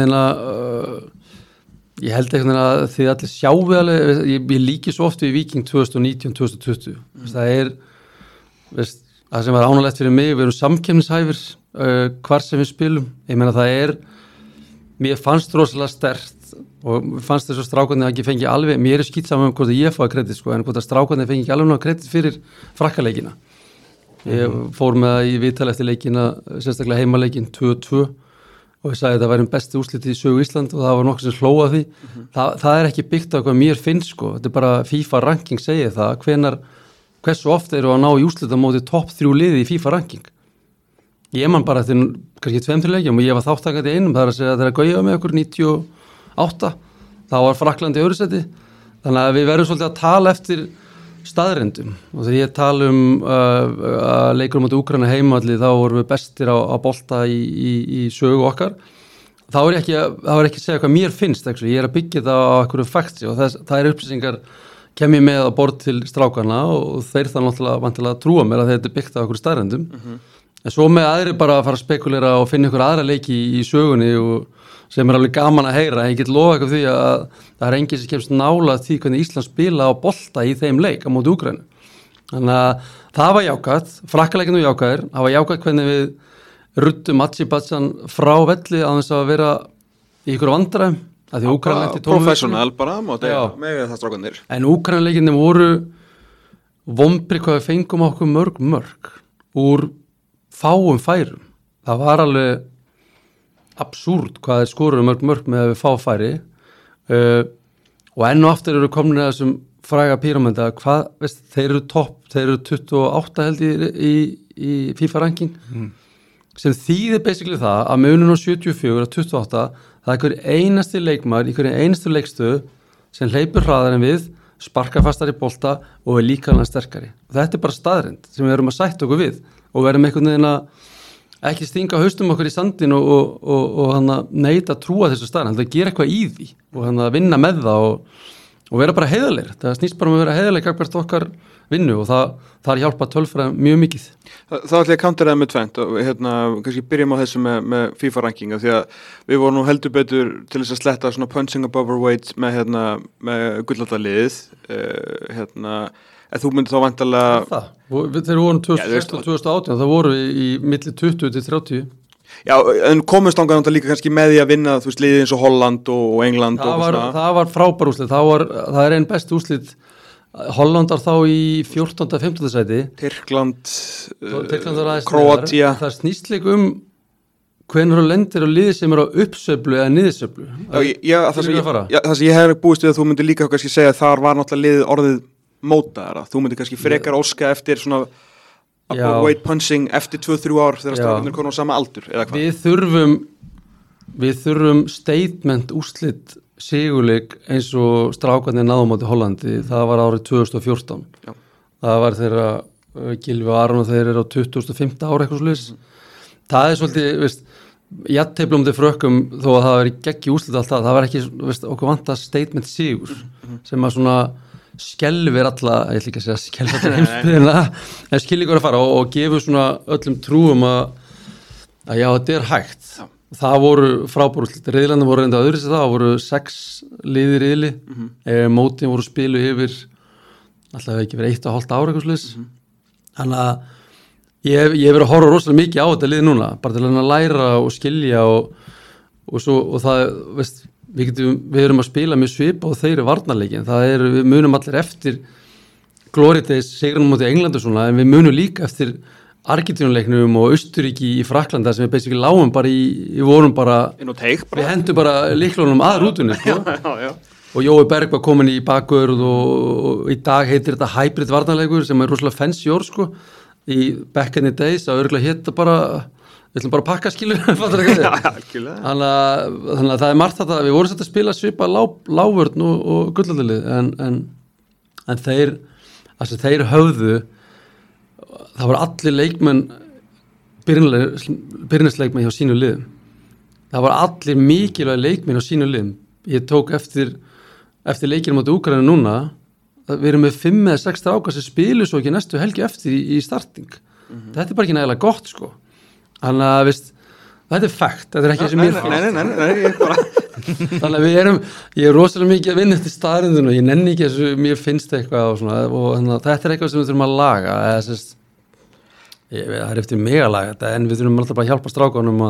veginn að þið allir sjáu alveg, ég líki svo oft við Víking 2019-2020. Það er það sem var ánægilegt fyrir mig, við erum samkeppnishæfir hvar sem við spilum. Ég meina mér fannst rosalega sterkt og mér fannst þess að strákarnir ekki fengi alveg, mér er skýt saman hvort að ég fá að kredit en hvort að strákarnir fengi ekki alveg kredit fyrir frakkaleikina Ég fór með það í viðtal eftir leikina, sérstaklega heimaleikin 2-2 og ég sagði að það væri besti úrslit í sögu Ísland og það var nokkuð sem hlóða því. Það er ekki byggt á hvað mér finnst sko, þetta er bara FIFA ranking segir það, hversu oft eru að ná í úrslitamóti topp 3 liði í FIFA ranking. Ég man bara eftir kannski 2-3 leikjum og ég var þáttakandi einum, það er að segja að það er að gauja með okkur 98, þá var Frakkland í öðru seti, þannig að við verðum svolítið að tala eftir staðrendum og þegar ég tala að leikur á Úkraínu heimalli þá vorum við bestir á bolta í sögu okkar, þá er ekki að segja hvað mér finnst, ég er að byggja það á einhverjum fakti og það er upplýsingar kem ég með á borð til strákana og þeir það náttúrulega vantilega að trúa mér að þetta er byggt á einhverjum staðrendum. En svo með aðri bara að fara að spekulera og finna ykkur aðra leiki í sögunni og sem er alveg gaman að heyra. Ég get lofa eitthvað því að það er enginn sem kemst nála því hvernig Ísland spila á bolta í þeim leik á móti Úkraínu. Þannig að það var jákvætt, Frakkaleikin og jákvæðir, það var jákvætt hvernig við ruttum Azerbaijan frá velli á þess að vera í ykkur vandræðum. Professional bara, með það strákanir. En Úkraínuleikinni voru vombri hvað við fengum okkur mörg úr fáum færum. Það var alveg absúrt hvað þeir skoruðu mörg með að við fá færi og enn og aftur eru komin að þessum fræga píramida þeir eru topp, þeir eru 28 held í FIFA ranking sem þýðir basically það að munun á 74 og 28 það er einhver einasti leikmaður í einhverju einastu leikstöðu sem hleypur hraðar en við, sparkar fastar í bolta og er líkamlega sterkari. Og þetta er bara staðreynd sem við erum að sætta okkur við og verðum einhvern veginn að ekki stinga haustum okkur í sandin og hann að neita að trúa þessu staðreynd, að gera eitthvað í því og hann að vinna með það og vera bara heiðarlegir. Það snýst bara að vera heiðarlegir gagnvart okkar vinnu og það hjálpa tölfræði mjög mikið. Það ætla ég að countera það með tvennt og kannski byrjum á þessu með FIFA rankinga því að við vorum nú heldur betur til þess að sletta svona punching above our weight með gullaldaliðið þú myndir þá vantarlega þeir voru 2016-2018 það voru í milli 20-30. Já, en komist ánga náttúrulega líka kannski með því að vinna þú veist liðið eins og Holland og England það var frábær úrslit, það er einn besti úrslit Hollandar þá í 14. 15. sæti Tyrkland Króatía það snýst líka hvenær þú lendir á liði sem er á uppsveiflu eða niðursveiflu það sem ég hef búist við að þú myndir líka kannski segja að þar var náttúrulega liðið orðið mótaðara, þú myndir kannski frekar óska eftir svona weight punching eftir 2-3 ár þegar strákarnir konar á sama aldur eða hvað? Við þurfum statement úrslit sigurleik eins og strákarnir náðum átti Hollandi, það var árið 2014. Já. Það var þeirra Gylfi og Aron og þeir eru á 2005 ára eitthvað svolítið. Það er svolítið, jafntefli til frökkum þó að það veri geggi úrslit alltaf, það var ekki, okkur vantar statement sigur sem að svona skelfir alla, ég ætla ekki að segja skelfir alla heimsbyggðina, en skilningur að fara og gefur svona öllum trúum að já, þetta er hægt. Já. Það voru frábæru úrslit, riðlandi voru reynda öðru sér það voru 6 liðir riðli, mótin voru spilu yfir, alltaf ekki verið 1,5 ára eitthvað slis. Þannig að ég verið að horfa rosalega mikið á þetta lið núna, bara til að læra og skilja og það, við erum að spila með svip og þeir eru varnarleikin, við munum allir eftir Glory Days, sigrunum á England og svona, en við munum líka eftir Argentínuleiknum og Austuríki í Frakklanda sem við basically lágum bara við vorum bara, við hendum bara lyklunum að rútunni, sko. Já. Og Jói Berg var komin í bakvörð og í dag heitir þetta hybrid varnarleikur sem er rosalega fancy orð, sko, í back in the days, að örgulega hétta bara við ætlum bara að pakka skilur þannig að það er margt þetta við vorum sett að spila svipa lágvörn og gullalið en þeir höfðu það voru allir leikmenn byrjunarleikmenn hjá sínu liðum það voru allir mikilvæg leikmenn hjá sínu liðum ég tók eftir leikinu móti Úkraínu núna við erum með 5 eða 6 strákar sem spilu svo ekki næstu helgi eftir í starting þetta er bara ekki nægilega gott sko þannig að þetta er fakt, þetta er ekki sem mér finnst nei, þannig að ég er rosalega mikið að vinna eftir staðrindinu og ég nenni ekki að mér finnst eitthvað og svona og þetta er eitthvað sem við þurfum að laga það er eftir mig að laga þetta en við þurfum alltaf bara að hjálpa strákunum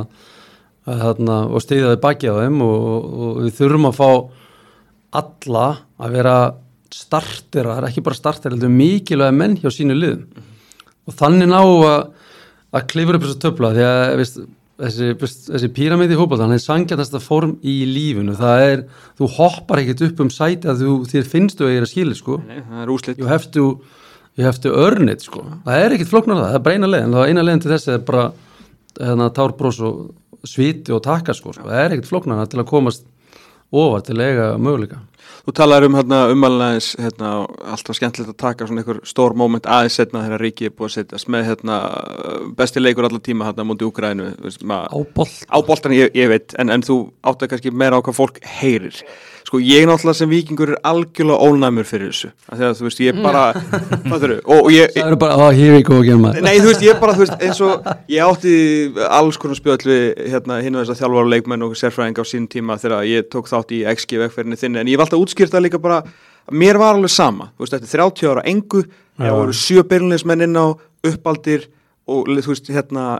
og styðja þau baki á þeim og við þurfum að fá alla að vera startera, það er ekki bara startera, þetta er mikilvæg menn hjá sínu liðum og þannig ná að klifra upp þessu töfla því að veist, þessi píramidi í fótbolta, hann er sanngjarnasta form í lífinu, þú hoppar ekkert upp sæti að þér finnst þú að ég er að skilja sko. Nei, það er úrslit. You have to earn it sko. Það er ekkert flóknar það er bara eina leiðin, eina leiðin til þess er bara tárbrós og sviti og taka sko. Það er ekkert flóknar til að komast ofar til að eiga möguleika. Þú talar umælnaðis, alltaf skemmtilegt að taka svona einhver stór moment aðeins setna þegar Ríkið er búið að setjast með besti leikur allar tíma múti Úkraínu. Á boltan, ég veit, en þú áttu kannski meira á hvað fólk heyrir. Sko, ég náttúrulega sem víkingur er algjörlega ónæmur fyrir þessu. Þegar, þú veist, ég bara, hvað þurru? Það eru bara, here we go again, maður. Nei, þú veist, ég bara, þú veist, eins og ég átti alls konar spjöll við hinn og þess að þjálfara leikmenn og sérfræðing á sínum tíma þegar ég tók þátt í XG-vegferðinni þinni, en ég valdi að útskýrta líka bara, mér var alveg sama, þú veist, eftir 30 ára engu, það voru 7 byrjunliðsmenn inn á uppaldir og þú veist,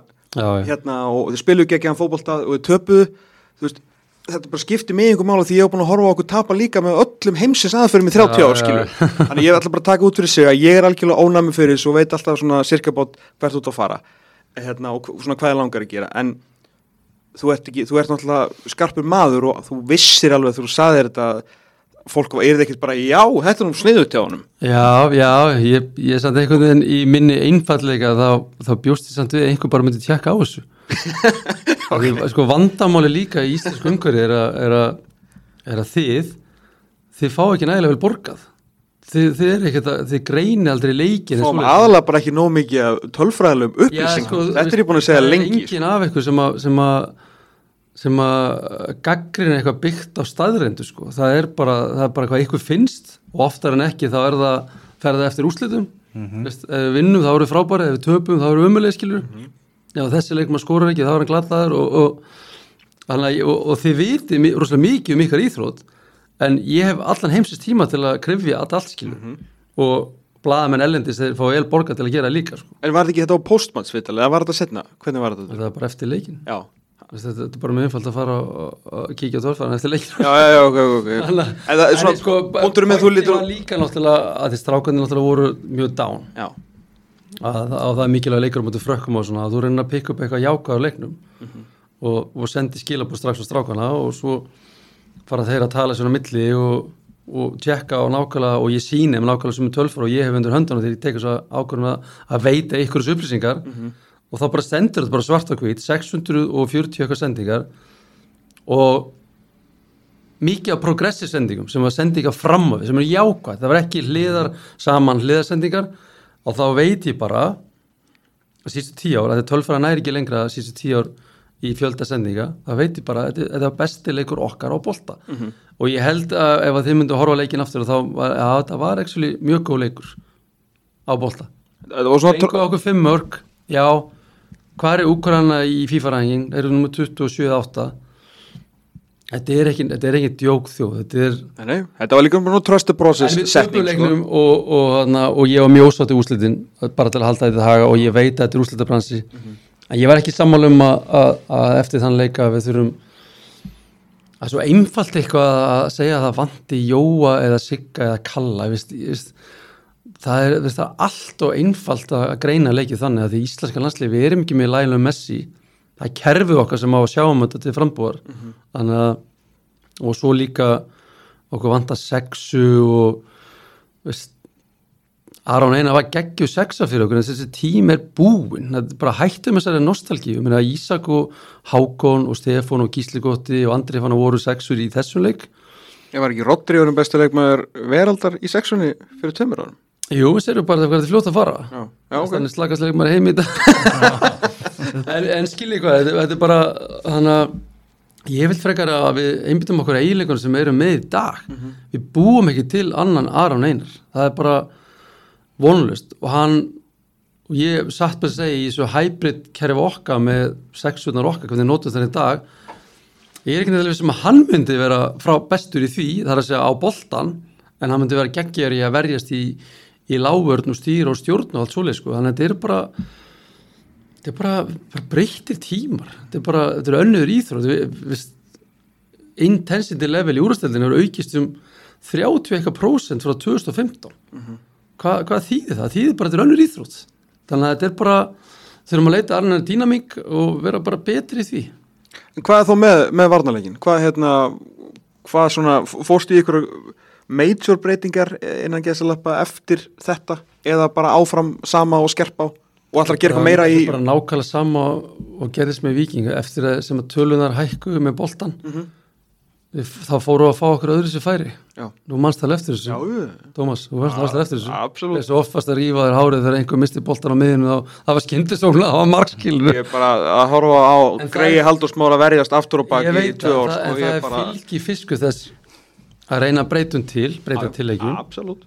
og þau spiluðu gegn fótbolta og þau töpuðu, þú veist, þetta bara skipti mig einhver mála því ég hef búin að horfa á okkur tapa líka með öllum heimsins aðferðum í 30 ár skilur. Þannig ég ætla bara að taka út fyrir sig að ég er algjörlega ónæmi fyrir þessu og veit alltaf svona cirka bát hvert út að fara og svona hvað ég langar að gera en þú ert náttúrulega skarpur maður og þú vissir alveg þegar þú sagðir þetta fólk er það ekkert bara já, þetta er sniðugt hjá honum. Já, ég samt einhvern veginn í minni einfallleika þá bjóst ég samt við einhver bara myndi tjekka á þessu. Okay. Sko vandamáli líka í íslensku umhverfi er að þið fá ekki nægilega vel borgað þið greini aldrei leikin fáum aðalega bara ekki nóg mikið af tölfræðilegum upplýsingum þetta er ég búin að segja lengi það er engin af eitthvað sem að gaggrina eitthvað byggt á staðreyndu sko. það er bara hvað eitthvað finnst og oftar en ekki þá fer það eftir úrslitum ef við vinnum þá eru frábæri ef við töpum þá eru ömulega skilur já, þessi leikmaður skorar ekki, þá er hann glataður og þið viti rosalega mikið ykkar íþrótt en ég hef allan heimsins tíma til að krifja allt skilur og blaðamenn ellendis þeir fá vel borga til að gera líka sko. En var þetta ekki þetta á postmannsvital eða var þetta setna? Hvernig var þetta? Það var bara eftir leikin Já. Þetta er bara mjög einfalt að fara og kíkja á tölfæðan eftir leikin Já, ok Pónturum með þú lítur Ég var líka náttúrulega að því strákarnir náttúrulega voru mjög down Já að það er mikilvæg leikur á móti frökkum og svona að þú reynir að pikka upp eitthvað jákvæð á leiknum og sendi skilabóð strax á strákana og svo fara þeir að tala svona milli og tjekka á nákvæmlega og ég sýni nákvæmlega sem er tölfur og ég hef undir höndunum þegar ég tekur svo ákvörðum að veita ykkur þessu upplýsingar og þá bara sendur þetta bara svart og hvít 640 eitthvað sendingar og mikið af progressive sendingum sem var sendingar fram af sem er jákvæð, það var ekki hliðarsendingar og þá veit ég bara að síðustu 10 ár, að þetta tölfræða næri ekki lengra síðustu 10 ár í fjölda sendinga þá veit ég bara að þetta var besti leikur okkar á bolta og ég held að ef að þið myndu að horfa leikin aftur þá það var actually mjög góð leikur á bolta fengu okkur 5 mörk já, hvað er Úkraína í FIFA-ranking eru nummer 27-8 Þetta er ekki djók þjóð, þetta var líka nú trust the process setning og ég var mjög ósátt í úrslitin bara til að halda þetta haga og ég veit að þetta er úrslitarbransi en ég var ekki sammála að eftir þann leika við þurfum að svo einfalt eitthvað að segja að það vanti Jóa eða Sigga eða Kalla það er allt og einfalt að greina leikið þannig að því íslenska landslið við erum ekki með Lionel Messi það er kerfið okkar sem á að sjá þetta til frambúðar þannig að og svo líka okkur vantar sexu og Aron Einar var geggjuð sexa fyrir okkur en þessi tím er búinn það er bara hættum þessari nostalgíu Ísak og Hákon og Stefán og Gísli Gotti og Andri fann að voru sexur í þessum leik Ég var ekki Rodri orðin bestu leikmaður veraldar í sexunni fyrir 2 árum Jú, við sérum bara það er fljótt að fara þannig slagast leikmaður heim í þetta en skilji hvað, þetta er bara þannig að ég vil frekar að við einbyttum okkur eiginleikunum sem eru með í dag við búum ekki til annan Aron Einar það er bara vonlaust og ég satt bara að segja í þessu hybrid kerfi okkar með sexunar okkar hvernig notum það í dag ég er ekki nefnilega sem að hann myndi vera frá bestur í því það er að segja á boltan en hann myndi vera geggjör í að verjast í lágvörn og stýra og stjórn og allt svoleið sko þannig að þetta er bara breyttir tímar þetta er önnur íþrótt intensity level í úrvarsdeildinni hefur aukist 30% frá 2015 hvað þýðir það? Það þýðir bara þetta er önnur íþrótt þannig að þetta bara þurfum að leita annað dýnamík og vera bara betri í því. En hvað er þó með varnarleikin? Hvað svona, fórstu í ykkur major breytingar innan gæsalappa eftir þetta eða bara áfram sama og skerpa á og ætlar að gera eitthvað meira í... Bara nákvæmlega sama og gerðist með Víking eftir að sem að tölunar hækkuðu með boltan þá fóru að fá okkur öðru sér færi. Já. Nú manst það eftir þessu. Já. Tómas, þú manst það eftir þessu. Absolutt. Þessu oftast að rífa þér hárið þegar einhver misti boltan á miðinu og það var skyndisókn, það var markskilur. Ég er bara að horfa á Gregi Halldórs Már að verjast aftur og bak í 2 ár. En það er fylgi fisku þess að reyna að breyta tilleikjum. Absolutt.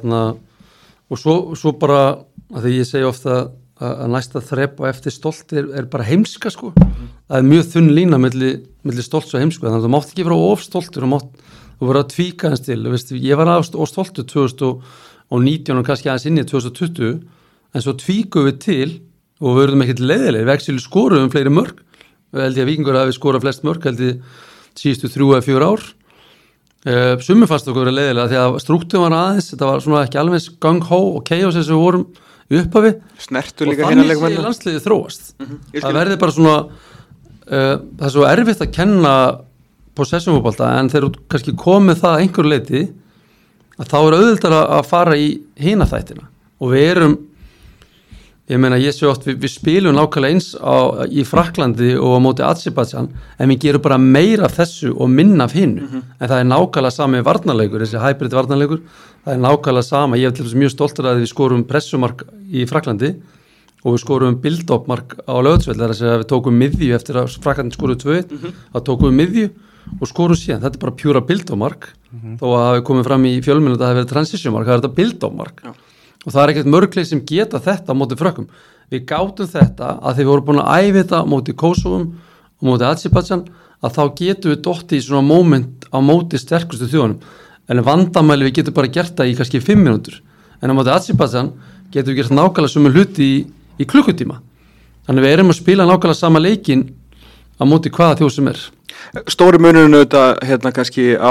Og svo bara, að því ég segi ofta að næsta þrep og eftir stolt er bara heimska sko. Það er mjög þunn lína milli stolts og heimsku, þannig að þú mátt ekki vera of stoltur og þú verður að tvíka hans til. Ég var of stoltur 2019 og kannski aðeins inn í 2020 en svo tvíkuðum við til og við verðum ekkert leiðilegir, við ekki skoruðum fleiri mörg, held ég að Víkingur hafi skorað flest mörg, held ég síðustu 3 eða 4 ár. Summi fannst okkur verið leiðilega því að strúktum var aðeins, þetta var svona ekki alveg gung-hó og chaos eins og við vorum í upphafi Snertu líka og þannig sé landsliðið þróast. Það verði bara svona, það er svo erfitt að kenna possession-fótbolta en þegar þú kannski komið það einhverju leiti að þá er auðvitað að fara í hina þættina og við erum, ég meina ég sé oft við spilum nákvæmlega eins í Frakklandi og á móti Azerbaijan en við gerum bara meira af þessu og minna af hinnu en það er nákvæmlega sami varnarleikur, þessi hybrid varnarleikur, það er nákvæmlega sama, ég er til þess mjög stoltur að við skorum pressumark í Frakklandi og við skorum build-up-mark á Laugardalsvelli, þar að segja að við tókum miðju eftir að Frakkland skoruðu 2-1, þá tókum við miðju og skorum síðan, þetta er bara pjúra build-up-mark þó að hafi komið fram í fjölmiðlum að það hefði verið transition-mark, það er þetta build-up-mark og það er ekkert mörgleik sem geta þetta á móti Frökkum. Við gátum þetta að þegar við vorum búin að æfa þetta á móti Kósovum og móti Azerbaijan að þá getum við dottið í svona moment á móti sterkustu þjóðunum en vandamæli við getum bara gert það í kannski 5 mínútur en á móti Azerbaijan getum við gert nákvæmlega sömu hluti í klukkutíma. Þannig við erum að spila nákvæmlega sama leikin á móti hvaða þjóð sem er. Stóri munurinn auðvitað kannski á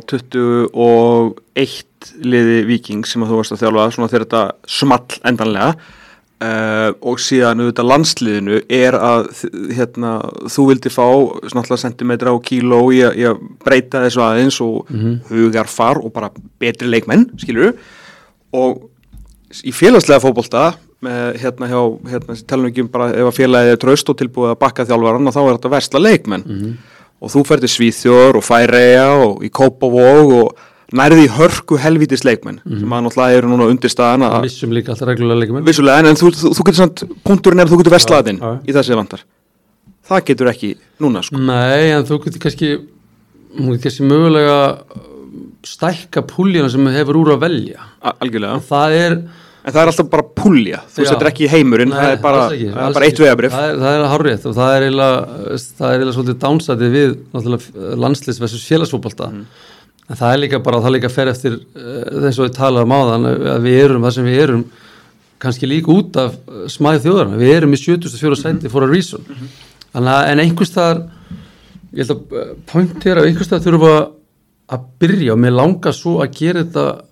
21 liði Víkings sem að þú varst að þjálfa svona þegar þetta small endanlega og síðan auðvitað landsliðinu er að þú vildi fá svona sentimetra og kíló í að breyta þessu aðeins og hugarfar og bara betri leikmenn, skilurðu, og í félagslega fótbolta með talum ekki bara ef að félagið er traust og tilbúið að bakka þjálfarann og þá er þetta versla leikmenn og þú ferð til Svíþjóðar og Færeyja og í Kópavog og nærði í hörku helvítis leikmenn sem að náttúrulega eru núna undir staðan að vissum líka alltaf reglulega leikmenn vissulega en þú getur samt punkturinn er að þú getur verslaðinn í þessi vantar það getur ekki núna sko. Nei en þú getur kannski mögulega stækka púljuna sem hefur úr að velja algjörlega en það er alltaf bara púlja, þú setur ekki í heimurinn, það er bara eitt vegabrif. Það er hárrétt og það er eiginlega svolítið downside við landsliðs versus félagsfótbolta. En það er líka bara, það líka fer eftir þess að við talaðum á þann að við erum það sem við erum, kannski líka út af smæð þjóðarna. Við erum í 74. sæti for a reason. En einhvers staðar, ég held að pointera, einhvers staðar þurfa að byrja og mér langar svo að gera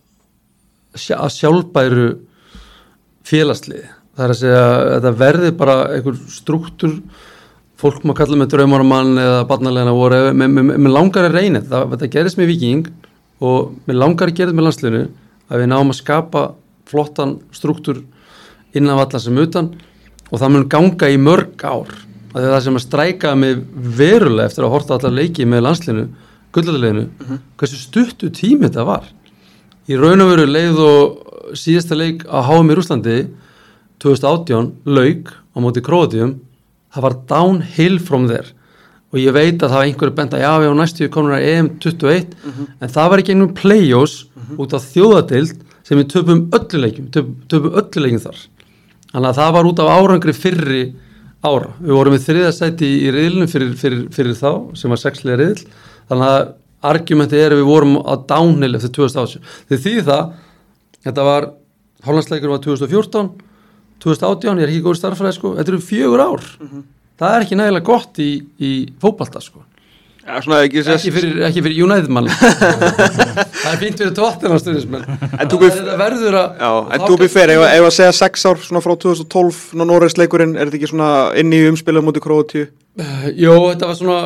þetta að sjálfbæru félagslið. Það er að segja að þetta verði bara einhver struktúr, fólk má kalla með draumarmann eða barnalegna voru, mér langar að reyna þetta gerist með Víking og mér langar að gera þetta með landsliðinu að við náum að skapa flottan struktúr innan vallar sem utan og það mun ganga í mörg ár. Það sem að stræka mig verulega eftir að horta allar leiki með landsliðinu, gullaliðinu, hversu stuttu tími þetta var. Í raun og veru leið og síðasta leik á HM í Rússlandi 2018 lauk á móti Króatíum, það var downhill from there og ég veit að það var einhverju bent að já við á næstu komum að EM21 en það var ekki einhvern play-offs út af þjóðadeild sem við töpum öllu leikjum þar. Þannig að það var út af árangri fyrri ára. Við vorum í 3. sæti í riðlunum fyrir þá sem var 6 liða riðl. Þannig að argumenti er að við vorum á downhill eftir 2018. Því það, þetta var, Hollandsleikur var 2014, 2018, ég er ekki góður starffræði sko, þetta eru 4 ár. Það er ekki nægilega gott í fótbolta sko. Svona ekki fyrir United mann það fínt fyrir Tottenham stuðnismenn þetta verður að en to be fair, ef að segja 6 ár svona frá 2012 Norris leikurinn, þetta ekki svona inn í umspilum mútið Króatíu? Jó, þetta var svona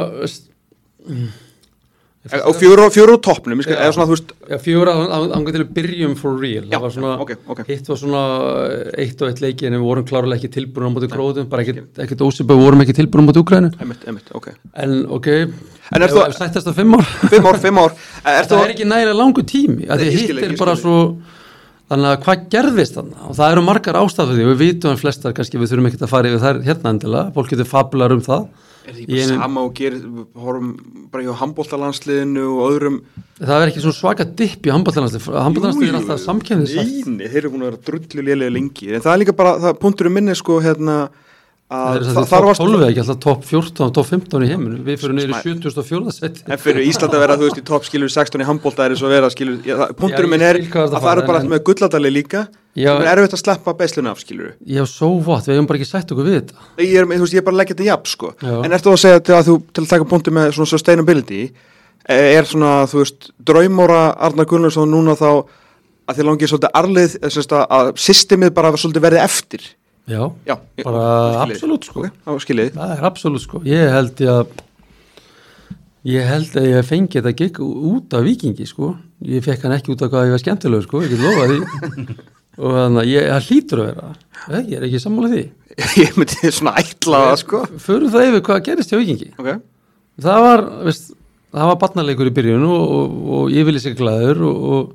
og 4 á toppnum eða svona þú veist 4 ánga til að byrjum for real það var svona, okay. Hitt var svona 1-1 leiki en við vorum klárlega ekki tilbúin á mútið Króatíu bara ekkert ósipað, við vorum ekki tilbúin á mútið Úkraínu en er þú sættast á 5 ár 5 ár það er ekki nægilega langur tími hitt bara svo þannig að hvað gerðist þannig og það eru margar ástæður því og við vitum að flestar kannski við þurfum ekkert að fara yfir þær hérna endilega fólk getur fabular það Er það ekki bara sama og gerir, horfum bara hjá handboltalandsliðinu og öðrum? Það er ekki svona svaka dipp í handboltalandsliðinu. Handboltalandsliðinu er alltaf samkeppnisvægt. Nei, þeir eru búin að vera drullu lélega lengi. En það er líka bara, það punkturinn minni sko hérna að það var 12 ekki alltaf top 14 og top 15 í heiminu. Við fyrir niður í 74. seti. En fyrir Ísland að vera þú veist í top skilur 16 í handbolta er þess að vera skilur, punkturinn minn er að það eru bara með gulladali líka. Það er erfitt að sleppa beisluna af, skilur við. Já, svo what, við hefum bara ekki sætt okkur við þetta. Ég er bara að leggja þetta jafn, sko. Já. En ertu að segja til að taka punktu með svona sustainability, er svona, þú veist, draumóra Arnar Gunnlaugsson núna þá að þið langið svolítið arlið, að systemið bara svolítið verði eftir? Já bara absolutt, sko. Skiljið. Það er absolutt, sko. Ég held að ég fengi þetta gig út af Víkingi, sko. Ég fekk hann ekki út af hvað ég var skemmtilegur, sko. Ég get lofað því. Og þannig að það hlýtur að vera ég er ekki sammála því ég myndi svona ætla það sko förum það yfir hvað gerist hjá Víkingi það var barnaleikur í byrjun og ég vilja sig glaður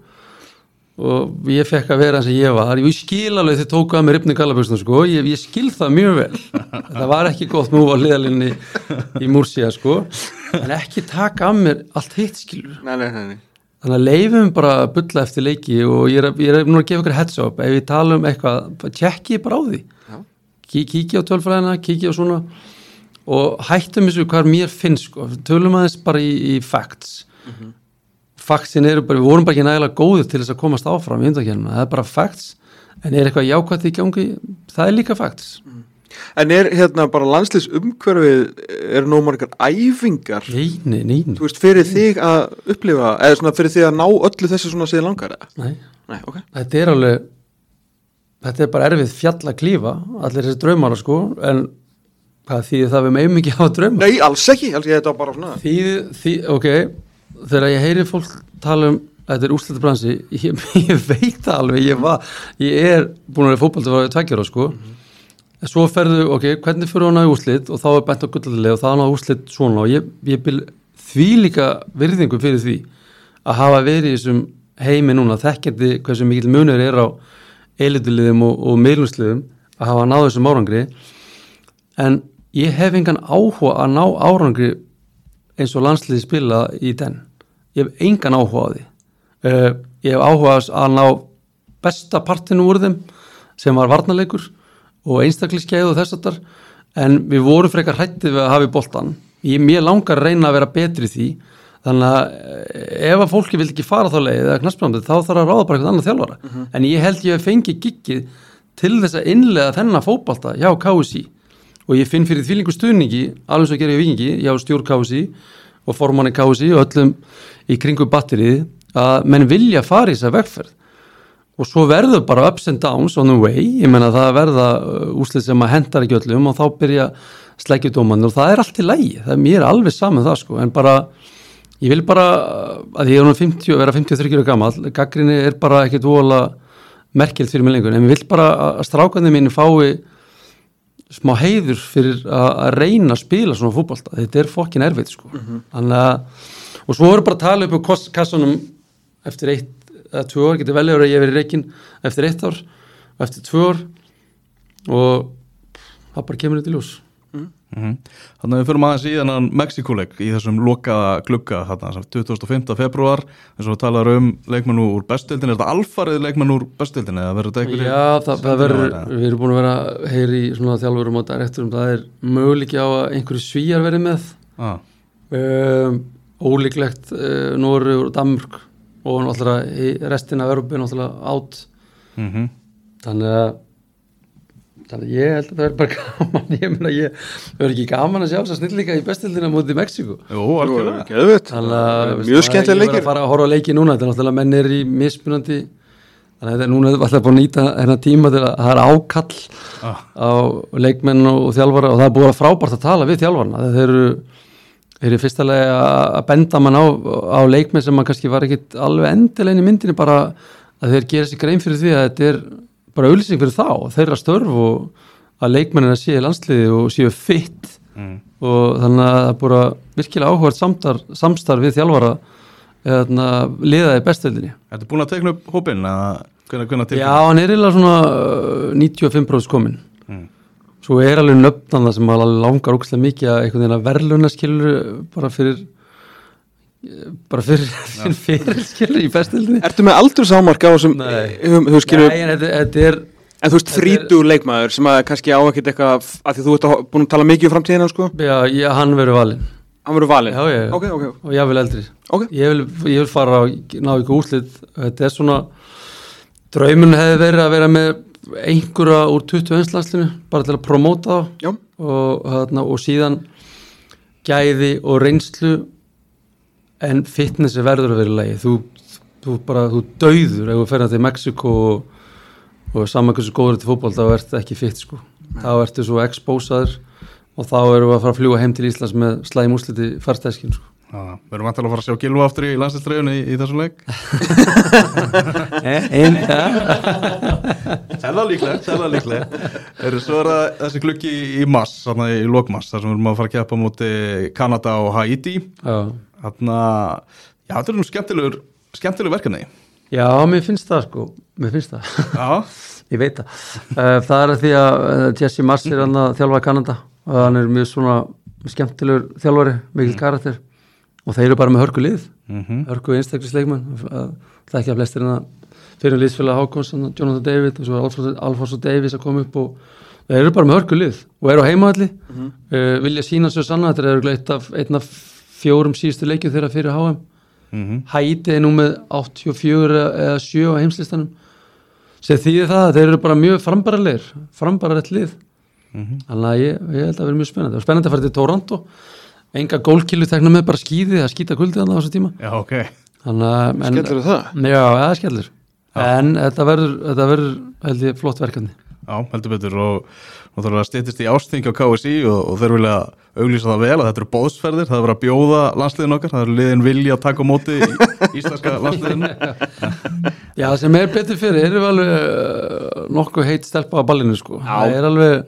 og ég fekk að vera eins og ég var ég skil alveg þið tóku að mér rifni gallaböksna sko ég skil það mjög vel það var ekki gott múf á hliðalinni í Múrsía sko en ekki taka að mér allt hitt skilur nei Þannig að leifum bara að bulla eftir leiki og ég er nú að gefa ykkur heads up ef við talum eitthvað, tjekki bara á því kíkja á tölfræðina, kíkja á svona og hættum þessu hvað mér finnst sko, tölum aðeins bara í facts factsin eru bara, við vorum bara ekki nægilega góðir til þess að komast áfram í undankeppnina, það er bara facts en er eitthvað jákvætt í gangi, það er líka facts En er hérna bara landsliðsumhverfið er nóg margar æfingar Nei Þú veist, fyrir þig að upplifa eða svona fyrir þig að ná öllu þessu svona síðan langar Nei, okay. Þetta er bara erfið fjall að klífa allir þessi draumar sko en hvað þýðir það við megum ekki hafa draumar? Nei, alls ekki, þetta var bara svona Ok, þegar ég heyri fólk tala þetta er úrslitarbransi ég veit það alveg ég er búin að vera fótbolti frá 2 ára sko Svo ferðu, hvernig fyrir hann á úrslit og þá er bænt á gullalilega og þá er hann á úrslit svona og ég vil því líka virðingu fyrir því að hafa verið í þessum heimi núna þekkjandi hversu mikil munur er á elituliðum og miðlungsliðum að hafa náð þessum árangri en ég hef engan áhuga að ná árangri eins og landsliði spila í den ég hef engan áhuga á því ég hef áhuga að ná besta partinu úr þeim sem var varnarleikur og einstakliskeið og þess aftar en við vorum frekar hrættið við að hafa í boltan mér langar að reyna að vera betri í því þannig að ef að fólki vil ekki fara þá leið eða knattspyrnandi þá þarf að ráða bara eitthvað annað þjálfara en ég held ég fengi giggið til þess að innlega þennan fótbolta hjá KSÍ og ég finn fyrir þvílíku stuðningi alveg svo gerir ég Víkingi hjá stjórn KSÍ og formanni KSÍ og öllum í kringu batterið að menn vilja fara í þessa vegferð og svo verður bara ups and downs on the way, ég menna það verða úrslit sem að hendar ekki öllum og þá byrja sleggjudómanir og það er allt í lagi, mér er alveg saman það sko, en bara, ég vil bara, að ég er nú 50 og vera 53 ára gamall, gagnrýni er bara ekkert voðalega merkilegt fyrir mig lengur, en ég vil bara að strákarnir mínu fái smá heiður fyrir að reyna að spila svona fótbolta, þetta er fokkin erfitt sko, þannig að, og svo voru bara að tala upp á kassanum eftir 1 eða 2 ár, getur velja að ég verið reikin eftir 1 ár, eftir 2 ár og það bara kemur þetta í ljós Þannig að við förum aðeins í þennan Mexíkuleik í þessum lokaða glugga 25. febrúar eins og við talaðum leikmenn úr bestdeildinni er þetta alfarið leikmenn úr bestdeildinni eða verður þetta eitthvað? Já, það verður, við erum búin að vera heyri í svona þjálfurum og direktorum, það er möguleiki á að einhverju Svíjar verið með ólíklegt Noreg og Danmörk og náttúrulega restin af Evrópu náttúrulega átt þannig að Þannig ég held að það bara gaman, ég meina ég verður ekki gaman að sjá þess að snillíka í bestildina mútið Mexíku. Jú, algjörlega. Þannig að mjög skemmtilega leikir. Ég var að fara að horfa á leiki núna, þetta er náttúrulega menn er í mismunandi, þannig að þetta er núna alltaf búin að nýta hérna tíma til að það er ákall á leikmenn og þjálfara og það er búin að frábært að tala við þjálfarna. Þeir eru fyrstulega að benda mann á leikmenn sem maður kannski var ekkit alveg endilegin í myndinni bara að þeir gera sér grein fyrir því að þetta er bara auglýsing fyrir þá, þeirra störf og að leikmennina séu í landsliði og séu fitt og þannig að það er bara virkilega áhugavert samstarf við þjálfara liðaði bestöldinni. Ertu búin að tekna upp hópinn? Já, hann er eiginlega svona 95% kominn. Svo er alveg nöfnanda sem alveg langar ógeðslega mikið að einhvern veginn að verðlauna skilur bara fyrir skilur í bestöldinni. Ertu með aldursámark á þessum þú skilur? Nei, en þetta er en þú veist 30 leikmaður sem að kannski á ekkert eitthvað af því þú ert búin að tala mikið um framtíðina sko? Já, hann verður valinn. Hann verður valinn? Já. Okay. Og ég vil eldri. Okay. Ég vil fara að ná ykkur úrslit. Þetta er svona draumun hefði verið að vera með einhverja úr 21 landslinu bara til að promóta það og síðan gæði og reynslu en fitnessi verður að vera í lagi. Þú dauður ef þú ferð til Mexíku og saman hversu góður til fótboll þá ert ekki fitt sko. Þá ertu svo expósaður og þá erum við að fara að fljúga heim til Íslands með slæm úrsliti farstæskin sko. Við erum vantilega að fara að sjá Gylfa aftur í landsliðstreyjunni í þessum leik. Selva líklega. Svo er þessi gluggi í mars, í lok mars, þar sem við erum að fara að keppa móti Kanada og Haiti. Þetta er nú skemmtilegur verkefni. Já, mér finnst það sko. Já. Ég veit það. Það er að því að Jesse Mars er hann að þjálfa Kanada og hann er mjög svona skemmtilegur þjálfari, mikil karakter og þeir eru bara með hörku lið, hörku einstaklisleikmenn, það ekki að flestir en að fyrir liðsfélag Hákons, Jonathan David og svo Alfonso Davies að koma upp og þeir eru bara með hörku lið og eru á heimavalli, vilja sína svo sanna, þetta er einn af 4 síðustu leikjum þeirra fyrir HM. Haiti er nú með 84 eða 7 á heimslistanum sem þýðir það að þeir eru bara mjög frambaralegt lið þannig að ég held að vera mjög spennandi og spennandi að fara til Toronto enga gólkilu tekna með bara skíði að skýta kuldið á þessu tíma. Já, ok. Skellur það? Já, það skellur en þetta verður held ég flott verkefni. Já, heldur betur og nú þarf að styttist í ástþing á KSÍ og þeir vilja auglýsa það vel að þetta eru boðsferðir, það er verið að bjóða landsliðin okkar, það eru liðin vilja að taka á móti í íslenska landsliðinu. Já, sem er betur fyrir, erum við alveg nokkuð heit stelpa á ballinu sko. Það er alveg,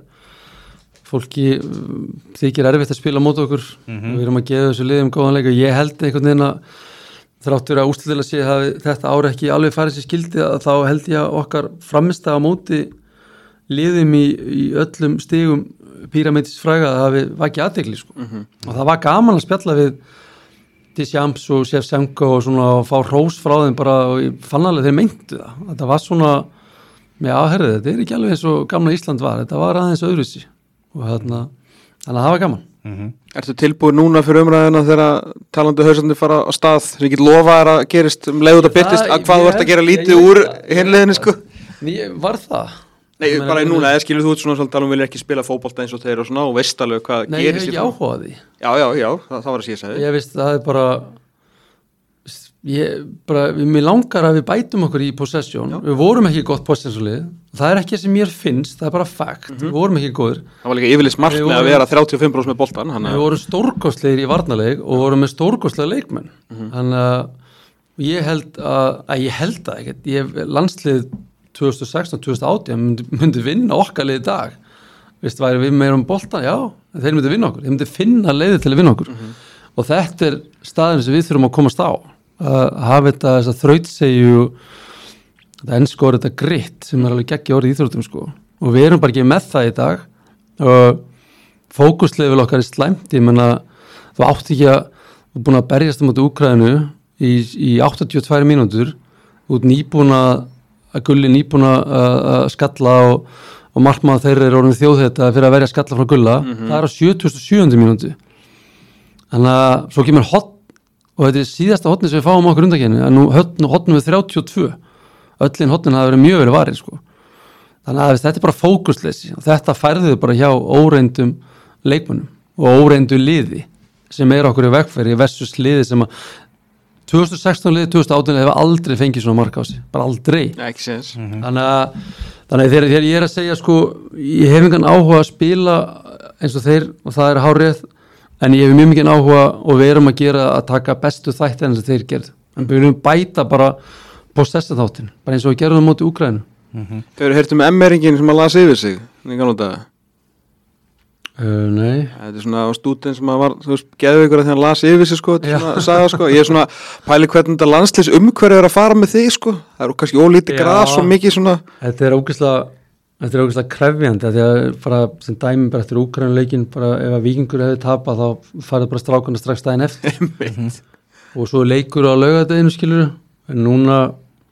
fólki þykir erfitt að spila móti okkur, við erum að gefa þessu liðum góðan leik og ég held einhvern veginn að þráttur að úrslitilega sé að þetta ári ekki alveg farið sér skildi að þá held ég að okkar framistæða á móti liðum í öllum stigum píramidis fræga að það var ekki aðtegli sko. Og það var gaman að spjalla við Deschamps og Shevchenko og svona og fá hrós frá þeim bara og ég fann alveg þeir meintu það. Þetta var svona með áherðið, þetta er ekki alveg eins og gamla Ísland var, þetta var aðeins öðruvísi og þannig að það var gaman. Ertu tilbúið núna fyrir umræðina þegar talandi hausandi fara á stað sem ég get lofa að gerist leið út að byttist að hvað þú ert að gera lítið úr hinliðinni sko? Var það? Nei, bara núna, eða skilur þú út svona svolítið vilja ekki spila fótbolta eins og þeir og svona og veist alveg hvað gerist. Nei, ég hef ekki áhugað því. Já, það var að sé sagði. Ég veist, það er bara, mér langar að við bætum okkur í possession. Við vorum ekki gott possessionlið. Það er ekki sem mér finnst, það er bara fact. Við vorum ekki góður. Það var líka yfirleitt smart með að vera 35% með boltan. Við vorum stórkostlegir í varnarleik og vorum með stórkostlega leikmenn. Þannig að ég held að ekkert, landslið 2016-2018 myndi vinna okkar leið í dag væri við meira boltan, já þeir myndi vinna okkur, þeir myndi finna leiði til að vinna okkur og þetta er staðin sem við þurfum að komast á að hafa þetta þess að þrautsegju þetta ensku þetta gritt sem er alveg geggi orðið í íþróttum sko og við erum bara ekki með það í dag og fókusleifil okkar er slæmt, ég menna þú átt ekki að þú búin að berjast um átta Úkraínu í 82 mínútur út nýbúin að Gulli nýbúin að skalla og markmaður þeirra er orðin þjóðhetta fyrir að verja skalla frá Gulla það er á 77. mínútu þannig að svo kemur hotn og þetta er síðasta hotni sem við fáum okkur undankenni en nú hotnum við 32 öllin hotnin hafa verið mjög verið varin sko þannig að þetta bara fókusleysi og þetta færðu bara hjá óreyndum leikmönnum og óreyndu liði sem okkur í vegferði versus liði sem að 2016 liði, 2018 liði hefur aldrei fengið svona mark á sig, bara aldrei ekki séns. Þannig að þegar ég að segja sko, ég hef engan áhuga að spila eins og þeir og það hárrétt, en ég hef mjög mikið áhuga og við erum að gera að taka bestu þætti en þess að þeir gerðu, en við viljum bæta bara possessa þáttin, bara eins og við gerðum á móti Úkraínu. Hefur heyrt M-eringin sem að lasa yfir sig í gamla daga? Nei. Þetta svona stúdent sem að var, þú veist, geðu ykkur að því hann las yfir sig sko, svona saga sko, ég svona pæli hvernig þetta landsliðs umhverfið að fara með þig sko, það eru kannski ólítið gras og mikið svona. Þetta er ógeðslega krefjandi, því að bara sem dæmi bara eftir Úkraínuleikin, bara ef að Víkingur hefði tapað þá farið bara strákana strax daginn eftir. Og svo leikur á laugardeginu skilur, en núna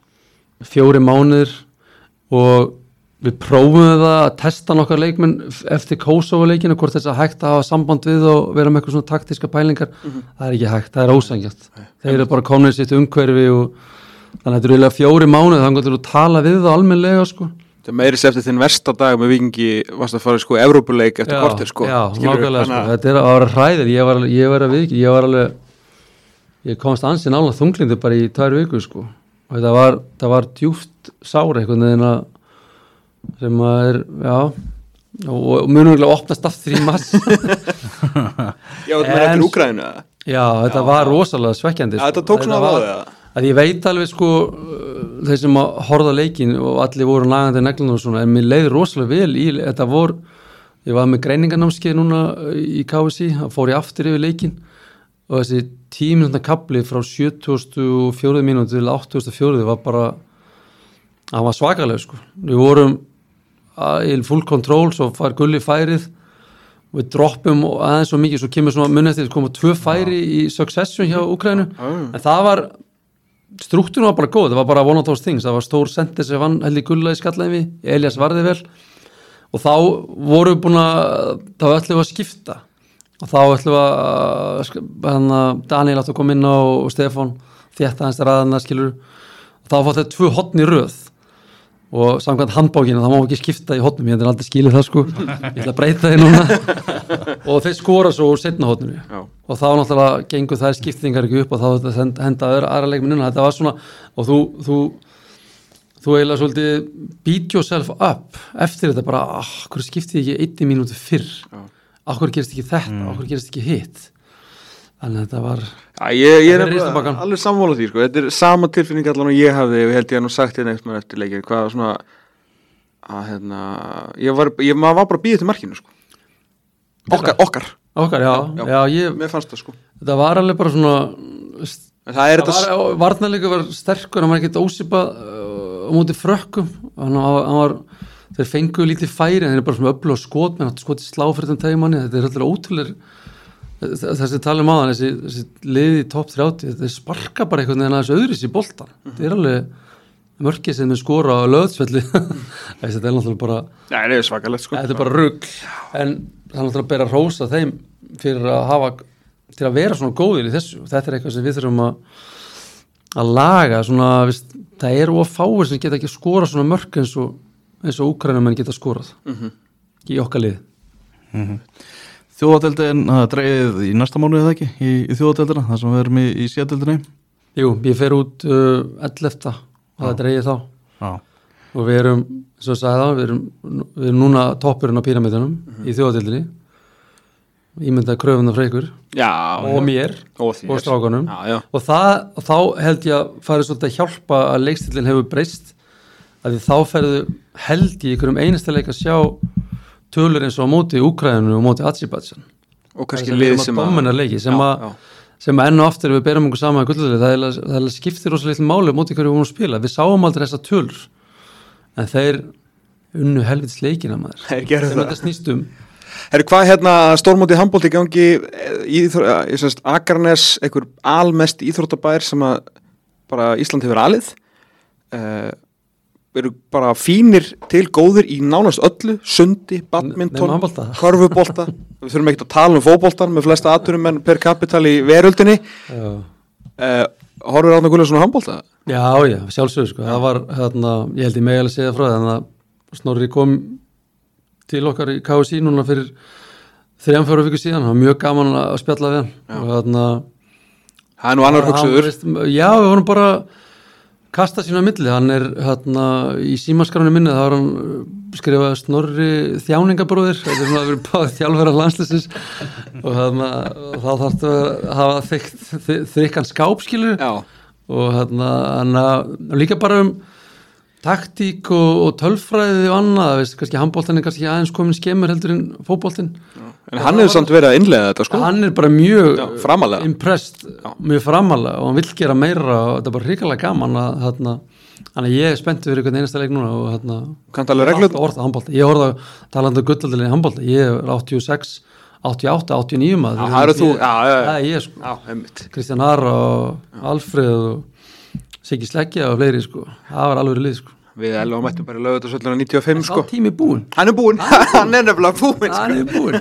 4 mánuðir og við prófum það að testa nokkar leikmenn eftir Kosovo-leikinu, hvort þess að hægt að hafa samband við og vera með eitthvað svona taktíska pælingar, það er ekki hægt, það er ósanngjarnt. Þeir eru bara komin í sitt umhverfi og þannig að þetta eru eiginlega 4 mánuðir, þannig að þú tala við það almennlega sko. Það meiri sem eftir þinn versta dag með Víkingi varst að fara sko Evrópuleik eftir kortir sko. Já, nákvæmlega sko, þetta er að vera hræðir, ég komast ansinn alveg þunglindi bara í 2 vikur sko, og það var djúpt sár eitthvað neðina sem að er, já, og munurlega opnast aftur í mass. Já, þetta er eftir Úkraínu eða? Já, þetta var rosalega svekkjandi. Þetta tók svona á það? Að ég veit alveg sko, þeir sem að horfa leikin og allir voru nagandi neglunum og svona, en mér leiði rosalega vel í, þetta voru, ég var með greiningarnámskeið núna í KSI, það fór ég aftur yfir leikin og þessi 10 minútna kapli frá 74 mínúti til 84 var bara, það var svakalega sko. Við vorum í full control, svo fær Gulli færið og við droppum aðeins svo mikið, svo kemur svona munið eftir, koma 2 færi í succession hjá Úkraínu, en það var struktúrun var bara góð, það var bara one of those things, það var stór sender sem vann Helgi Gulla í Skallæmi, Elías varði vel og þá vorum við búin þá ætlum við að skipta og þá ætlum við að Daniel átti að koma inn á og Stefán þétta hans ræðana skilur og þá fótt þeir 2 horn í röð og samkvæmt handbókinu, það má ekki skipta í hornum, ég hefði aldrei skilið það sko, ég ætla að breyta því núna og þeir skora svo úr seinna horninu og þá náttúrulega gengur þær skiptingar ekki upp og þá þetta henda aðra leikmennina, þetta var svona og þú eiginlega svolítið beat yourself up eftir þetta bara, hverju skiptið ekki 1 mínútu fyrr, hverju gerist ekki þetta, hverju gerist ekki hitt, þannig að þetta var ég er alveg sammála því sko. Þetta er sama tilfinning allan og ég hafði og held ég nú sagt hérna eftir eftir leikinn hvað svona að maður var bara að bíða til markinu sko. okkar já, mér fannst það sko. Þetta var alveg bara svona varnarleikur var sterkur, hann var ekkert ósipað á móti Frökkum þeir fengu lítið færi en þeir er bara svona öflug skot menn skotið sláfyrirtum tegimanni, þetta er alltaf ótrúlega þessi talum á þann, þessi liði í topp 30, þeir sparka bara einhvern veginn aðeins öðris í boltan, þetta er alveg mörkið sem við skora á löðsvelli þetta er náttúrulega bara það er svakalegt sko. Þetta er bara rugl, en það er náttúrulega að bera hrósa þeim fyrir að hafa til að vera svona góðir í þessu, þetta er eitthvað sem við þurfum að laga svona, það eru of fáir sem geta ekki skora svona mörk eins og Úkraínumenn geta skorað í okkar lið Þjóðadeildin, það er dreigið í næsta mánuði eða ekki, í þjóðadeildina, það sem við erum í sédeildinni? Jú, ég fer út 11. og það er dreigið þá. Já. Og við erum, eins og sagði það, við erum núna toppurinn á píramítunum í þjóðadeildinni. Ímyndaði kröfuna frá ykkur. Já. Og mér. Og strákunum. Já. Og þá held ég að farið svolítið að hjálpa að leikstillin hefur breyst, að því þá ferðu held í ykkurum einasta leik að sjá tölur eins og á móti Úkraínu og móti Azerbaijan og kannski lið sem sem enn og aftur við berum okkur saman að gullulega, það skiptir rosa litlu máli á móti hverju við vorum að spila, við sáum aldrei þessa tölur en þeir unnu helvits leikina maður þeir gerðu það. Þetta snýst hvað stórmótið handbolti í gangi Akranes, einhver almest íþróttabær sem að bara Ísland hefur alið eru bara fínir til góðir í nánast öllu, sundi, badminton, körfubolta við þurfum ekki að tala fótboltan með flesta atvinnumenn per kapital í veröldinni horfir Árni Guðlaugsson á handbolta? Já, sjálfsögur sko. Það var, ég held ég megilega segja frá það Snorri kom til okkar í KSÍ núna fyrir 3-4 vikur síðan, það var mjög gaman að spjalla við hann og þarna Það nú annar hugsuður. Já, við vorum bara kasta sína á milli, hann þarna í símaskránni minni, það var hann skrifað Snorri þjáningabróðir, þetta svona að vera báð þjálfara landsliðsins og þá þarftu að hafa þykkan skápskilur og þarna líka bara taktík og tölfræði og annað, veist, kannski handboltinn kannski aðeins komin skemur heldur en fótboltinn. En hann hefur samt verið að innleiða þetta, sko? Hann bara mjög framalega. Impressed, mjög framalega og hann vill gera meira og þetta bara hrikalega gaman að þannig ég spenntur fyrir einhvern einasta leik núna og Kanntu alveg reglur? Ég horfði að talandi gullaldinni handbolta, ég 86, 88, 89 maður. Það eru þú, já, ég sko. Já, einmitt. Kristján Ara og Alfreð og Siggi Sleggja og fleiri sko, það var alveg lið sko. Við Elva mættum bara lögðu þetta svolítið 95 sko. Það tími búinn. Hann búinn, hann nefnilega búinn sko. Hann búinn.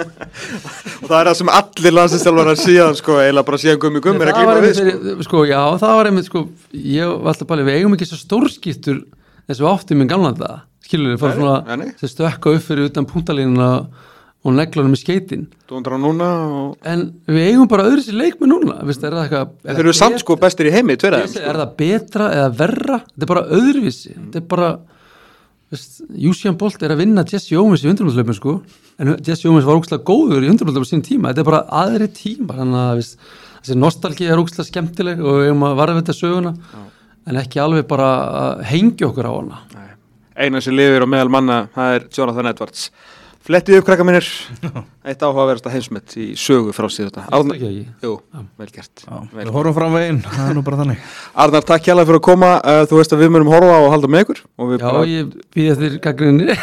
Og það það sem allir landsliðsþjálfarar síðan sko, eiginlega bara síðan gummi er að glíma við sko. Sko, já, það var einmitt sko, ég var alltaf bara, við eigum ekki svo stórskiptur eins og átti minn gamla þetta, skilur við, fara svona sem stökka upp fyrir utan puntalínuna og neglunum í skeitin. Núna En við eigum bara öðru sér leikmenn núna, veist, það eitthvað... Þeir eru samt sko bestir í heimi, tveiraðum. Sko. Það betra eða verra? Þetta bara öðruvísi. Þetta bara, veist, Usain Bolt að vinna Jesse Owens í 100-metralaupum sko, en Jesse Owens var ógeðslega góður í 100-metralaupum sín tíma. Þetta bara aðri tíma, þannig að, veist, þessi nostalgía ógeðslega skemmtileg og við eigum að varðveita söguna, en ekki alveg bara að hengja okkur á hana. Einan sem lifir á meðal manna, það Jonathan Edwards. Flettið upp krakka mínir, eitt áhugaverðasta heimsmet í sögu frá síðu þetta. Jú, vel gert. Við horfum fram veginn, það nú bara þannig. Arnar, takk hérlega fyrir að koma, þú veist að við munum horfa og halda með ykkur. Já, ég býð eftir gagnrýninni.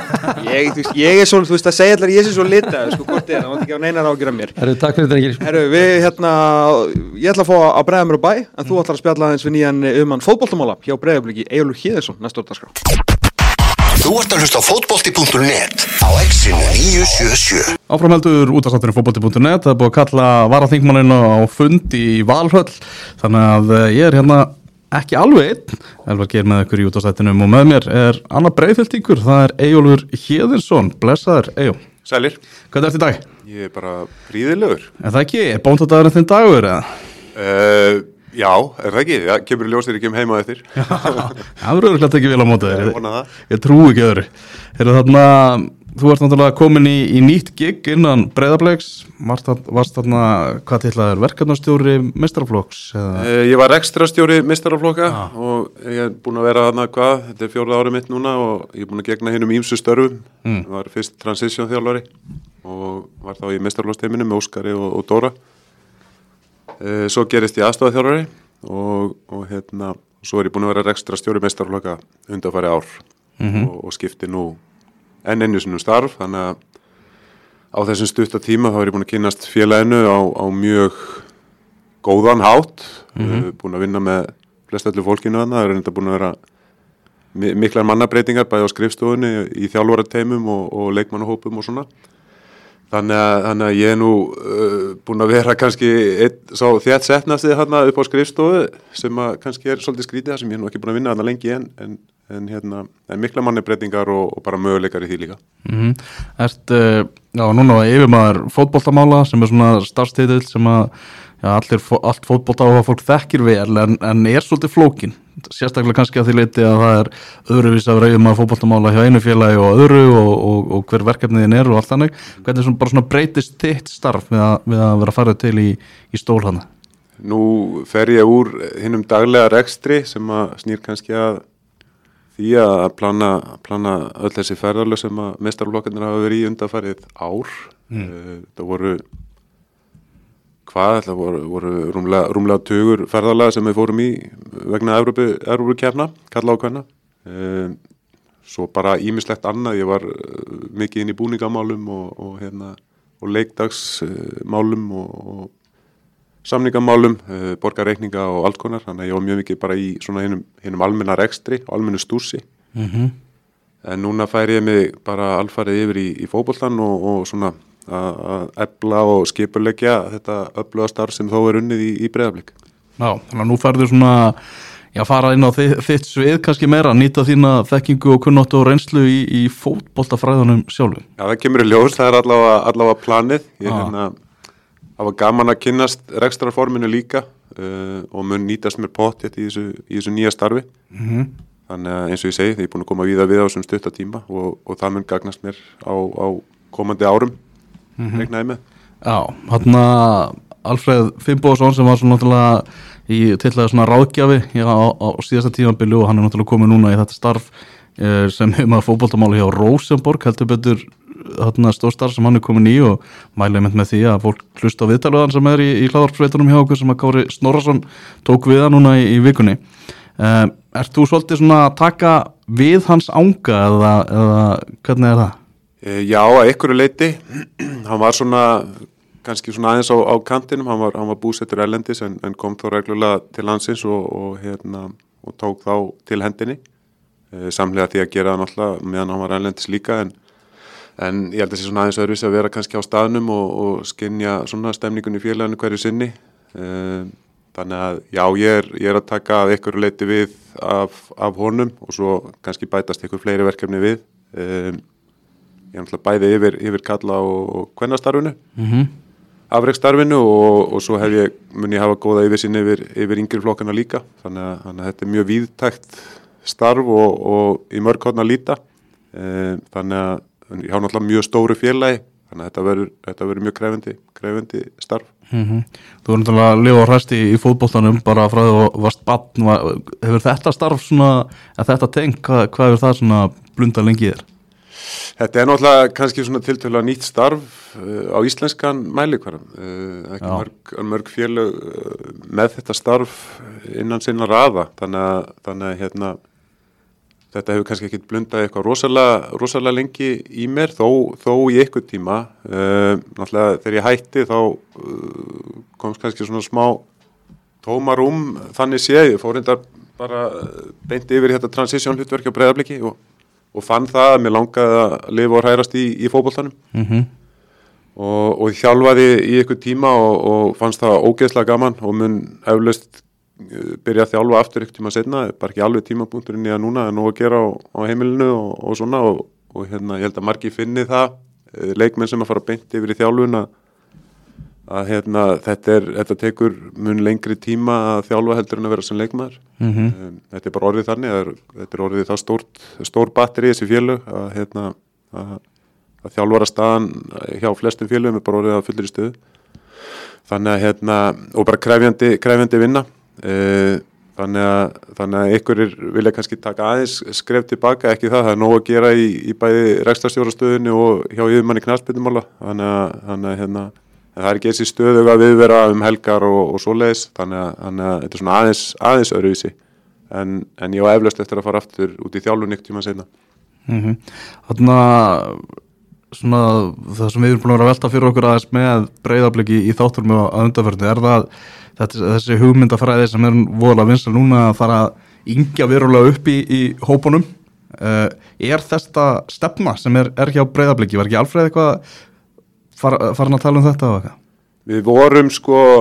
Ég svo, þú veist að segja allar, ég sé svo lita, sko, hvort það var ekki á neinar ágjur af mér. Takk fyrir þetta, Engir. Við, ég ætla að fá að bregða mér á bæ, en þú ætlar að spjalla aðeins við nýjan fótboltamála hjá Breiðabliki, Eyjólfur Héðinsson, næsta dagskrá. Þú ert að hlusta á fótbolti.net á Exinu 977. Áframheldur útvarpsþátturinn fótbolti.net, það búið að kalla varaþingmanninn á fund í Valhöll, þannig að ég hérna ekki alveg einn, Elvar Geir með ykkur í útvarpsþættinum og með mér annar breiðfyltingur, það Eyjólfur Héðinsson, blessaður Eyjó. Sælir. Hvað ertu í dag? Ég bara fríðilegur. En það ekki, bóndadagurinn þinn dagur eða? Já, það ekki, það kemur í ljós þegar ég kem heima eftir. Það verður örugglega tekið vel á móti þér. Ég vona það. Ég trúi ekki öðru. Þarna, þú ert náttúrulega komin í nýtt gig innan Breiðabliks, varst þarna, hvað tillaður, verkefnastjóri meistaraflokks? Ég var ekstrastjóri meistaraflokka og ég er búin að vera þarna þetta er 4. árið mitt núna og ég er búin að gegna hinum ýmsu störfum. Ég var fyrst transition þjálfari og var þá í meistaraflokksteiminu með Óskari og Dóra. Svo gerist ég aðstoðarþjálfari og svo er ég búin að vera rekstrarstjóri meistaraflokka undanfari ár og skipti nú enn einu sinum starf, þannig að á þessum stutta tíma þá er ég búin að kynnast félaginu á mjög góðan hátt, búin að vinna með flestallu fólkinu þarna, það er reynda búin að vera miklar mannabreitingar bæði á skrifstofunni í þjálfarateimum og leikmannahópum og svona. Þannig að ég er nú búin að vera kannski sá þétt setnastið þarna upp á skrifstofu sem að kannski svolítið skrítið þar sem ég er nú ekki búin að vinna þarna lengi en mikla mannabreitingar og bara möguleikar í því líka. Núna yfirmaður fótboltamála sem er svona starfstitill sem að allt fótbolta og fólk þekkir vel en er svolítið flókin, sérstaklega kannski að því leiti að það er öðruvís af yfirmaður fótboltamála hjá einu félagi og öðru og hver verkefniðin er og allt þannig. Hvernig bara svona breytist þitt starf við að vera farið til í stól hana? Nú fer ég úr hinum daglega rekstri sem að snýr kannski að því að plana öll þessi ferðarlög sem að meistaraflokkarnir hafa verið í undanfarið ár. Það voru það voru rúmlega 20 ferðalaga sem við fórum í vegna Evrópukeppna, kalla á kvenna. Svo bara ýmislegt annað, ég var mikið inn í búningamálum og leikdagsmálum og samningamálum, borgarreikninga og alls konar, þannig að ég var mjög mikið bara í svona hinum almenna rekstri, almennu stúsi. En núna fær ég mig bara alfarið yfir í fótboltan og svona að efla og skipuleggja þetta öfluga starf sem þó er unnið í Breiðablik. Já, þannig að nú færðu svona, fara inn á þitt svið kannski meira, nýta þína þekkingu og kunnáttu og reynslu í fótboltafræðunum sjálfum. Já, það kemur í ljós, það er allavega planið. Það var gaman að kynnast rekstrarforminu líka og mun nýtast mér pottþétt í þessu nýja starfi. Þannig að eins og ég segi, ég er búin að koma víða við á þessum stutta tíma og það mun gagnast mér á komandi árum, reiknaði með. Já, þarna Alfreð Finnbogason sem var svona náttúrulega í tillaði svona ráðgjafi á síðasta tímabili og hann er náttúrulega komið núna í þetta starf sem hefur fótboltamáli hjá Rosenborg, heldur betur þarna stórstarf sem hann er komin í og mælið með því að fólk hlusta á viðtalveðan sem er í hlaðvarpsveitunum hjá okkur sem að Kári Snorrason tók við það núna í vikunni. Ert þú svolítið svona að taka við hans anga eða hvernig er það? Já, að einhverju leyti. Hann var svona kannski svona aðeins á kantinum, hann var búsettur erlendis en kom þá reglulega til landsins og tók þá til hendinni. Samhliða því að gera það náttúrulega meðan hann var erlendis líka en ég held að sé svona aðeins öðruvísi að vera kannski á staðnum og skynja svona stemningun í félaginu hverju sinni. Þannig að já, ég er að taka að einhverju leyti við af honum og svo kannski bætast einhver fleiri verkefni við. Ég er náttúrulega bæði yfir kalla og kvennastarfinu, afreksstarfinu og svo mun ég hafa góða yfirsýn yfir yngri flokkana líka. Þannig að þetta er mjög víðtækt starf og í mörg horn að líta. Þannig að ég hafa náttúrulega mjög stóru félagi, þannig að þetta verður mjög krefandi starf. Þú er náttúrulega að lifa og hræst í fótboltanum bara frá því að varst barn. Hefur þetta starf svona, að þetta tengt, hvað hefur það svona blunda lengi þér? Þetta er náttúrulega kannski svona tiltölulega nýtt starf á íslenskan mælikvarða. Ekki mörg félög með þetta starf innan sinna raða. Þannig að þetta hefur kannski ekki blundað eitthvað rosalega lengi í mér, þó í einhvern tíma. Náttúrulega þegar ég hætti þá komst kannski svona smá tómarúm, þannig séð. Ég fór reyndar bara beint yfir þetta transition hlutverki á Breiðabliki og fann það að mér langaði að lifa og hrærast í fótboltanum. Og ég þjálfaði í einhvern tíma og fannst það ógeðslega gaman og mun eflaust byrja að þjálfa aftur einhvern tíma seinna, bara ekki alveg tímapunkturinn í að núna er nóg að gera á heimilinu og svona og ég held að margir finni það, leikmenn sem að fara beint yfir í þjálfun að þetta tekur mun lengri tíma að þjálfa heldur en að vera sem leikmaður. Þetta er bara orðið þannig, þetta er orðið það stór batteri í þessi félög að þjálfara staðan hjá flestum félögum er bara orðið að fullir í stöðu. Þannig að og bara krefjandi vinna. Þannig að einhverjir vilja kannski taka aðeins skref tilbaka, ekki það er nóg að gera í bæði rekstrarstjórastöðunni og hjá yfirmanni knattspyrnumála. Þannig að það er ekki þessi stöðu að viðvera helgar og svoleiðis, þannig að þetta er svona aðeins öðruvísi en ég á eflaust eftir að fara aftur út í þjálfun einhvern tíma seinna. Þarna svona það sem við erum búin að vera að velta fyrir okkur aðeins með Breiðabliki í þátturum að undanförnu, er það þessi hugmyndafræði sem er voðalega vinsæl núna að fara að yngja verulega upp í hópunum. Er þetta stefna sem er hjá Breiðabliki? Var ekki Alfreð eitthvað farin að tala um þetta og eitthvað? Við vorum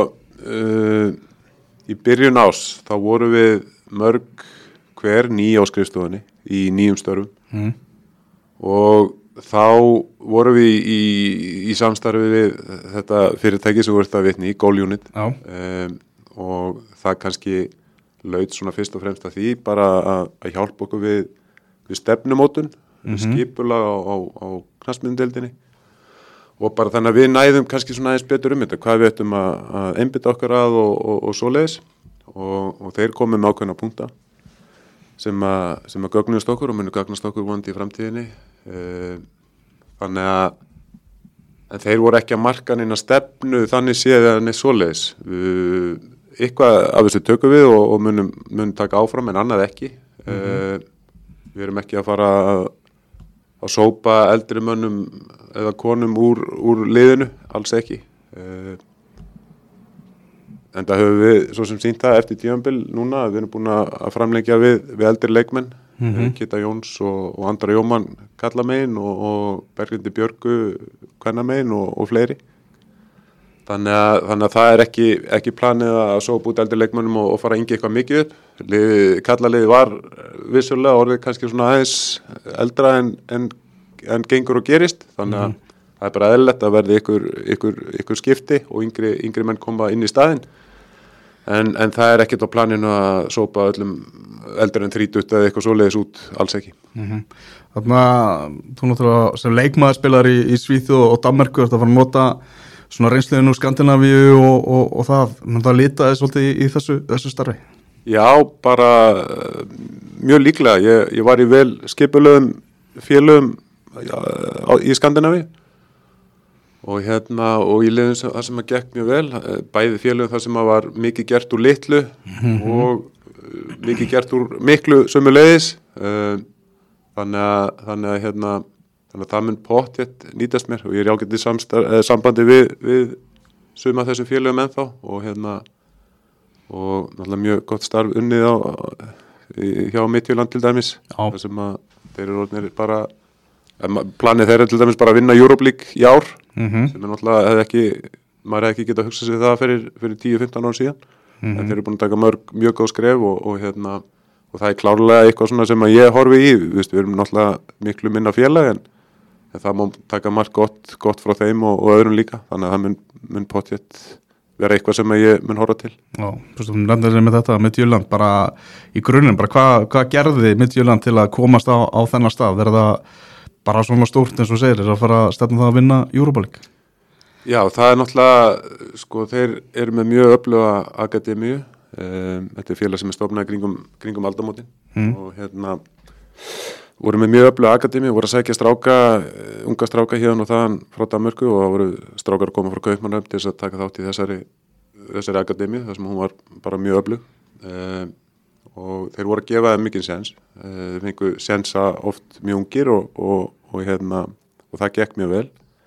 í byrjun ás, þá vorum við mörg hver á skrifstofunni í nýjum störfum og þá vorum við í samstarfi við þetta fyrirtæki sem voru þetta vitni í Goal Unit og það kannski laut svona fyrst og fremst að því bara að hjálpa okkur við stefnumótun, skipulag á knattspyrnudeildinni og bara þannig að við næðum kannski svona aðeins betur þetta, hvað við ættum að einbytta okkar að og svoleiðis og þeir komið með ákveðna punkta sem að gögnust okkur og munu gagnast okkur vonandi í framtíðinni. Þannig að þeir voru ekki að marka neina stefnu þannig séð eða neitt svoleiðis. Eitthvað af þessu tökum við og munum taka áfram en annað ekki. Við erum ekki að fara að sópa eldri mönnum eða konum úr liðinu, alls ekki. En það höfum við svo sem sýnt það eftir tímabil núna að við erum búin að framlengja við eldri leikmenn, Kitta Jóns og Andra Jóman Kallamegin og Berglindi Björgu Kvennamegin og fleiri. Þannig að það ekki planið að sópa út eldri leikmönnum og fara að yngi eitthvað mikið upp. Kallaliði var vissulega orðið kannski svona aðeins eldra en gengur og gerist. Þannig að það er bara eðlilegt að verði ykkur skipti og yngri menn koma inn í staðinn. En það er ekkert á planinu að sópa öllum eldri en 30 eða eitthvað svoleiðis út, alls ekki. Þannig að þú náttúrulega sem leikmaður spilar í Svíþjóð og Danmörku ert að fara að nota svona reynsluðin úr Skandinavíu og það, menn það litaði svolítið í þessu starfi? Já, bara mjög líklega. Ég var í vel skipulögum félögum í Skandinavíu og í liðum það sem að gekk mjög vel, bæði félögum það sem að var mikið gert úr litlu og mikið gert úr miklu sömuleiðis, þannig að það mun pottþétt nýtast mér og ég er ágætt í sambandi við suma þessum félögum ennþá og náttúrulega mjög gott starf unnið hjá Midtjylland til dæmis. Það sem að þeir eru orðnir bara planið þeirra til dæmis bara að vinna Europa League í ár sem er náttúrulega maður hefði ekki getað að hugsa sér það fyrir 10-15 ára síðan en þeir eru búin að taka mjög góð skref og það er klárlega eitthvað svona sem að ég horfi í, við erum náttúrulega miklu minna félag en það má taka margt gott frá þeim og öðrum líka, þannig að það mun pottþétt vera eitthvað sem ég mun horfa til. Já, þú veist, nefndir með þetta Midtjylland, bara í grunninn, bara hvað gerði Midtjylland til að komast á þennan stað? Verða það bara svona stórt eins og segir, að fara að stefna það að vinna Europa League? Já, það er náttúrulega, sko, þeir eru með mjög öfluga akademíu, þetta er félag sem er stofnað kringum aldamótin og voru með mjög öfluga akademíu, voru að sækja unga stráka hérna og þaðan frá Danmörku og það voru strákar að koma frá Kaupmannahöfn til þess að taka þátt í þessari akademíu, þar sem hún var bara mjög öflug og þeir voru að gefa þeim mikinn séns, þeir fengu sénsa oft mjög ungir og það gekk mjög vel.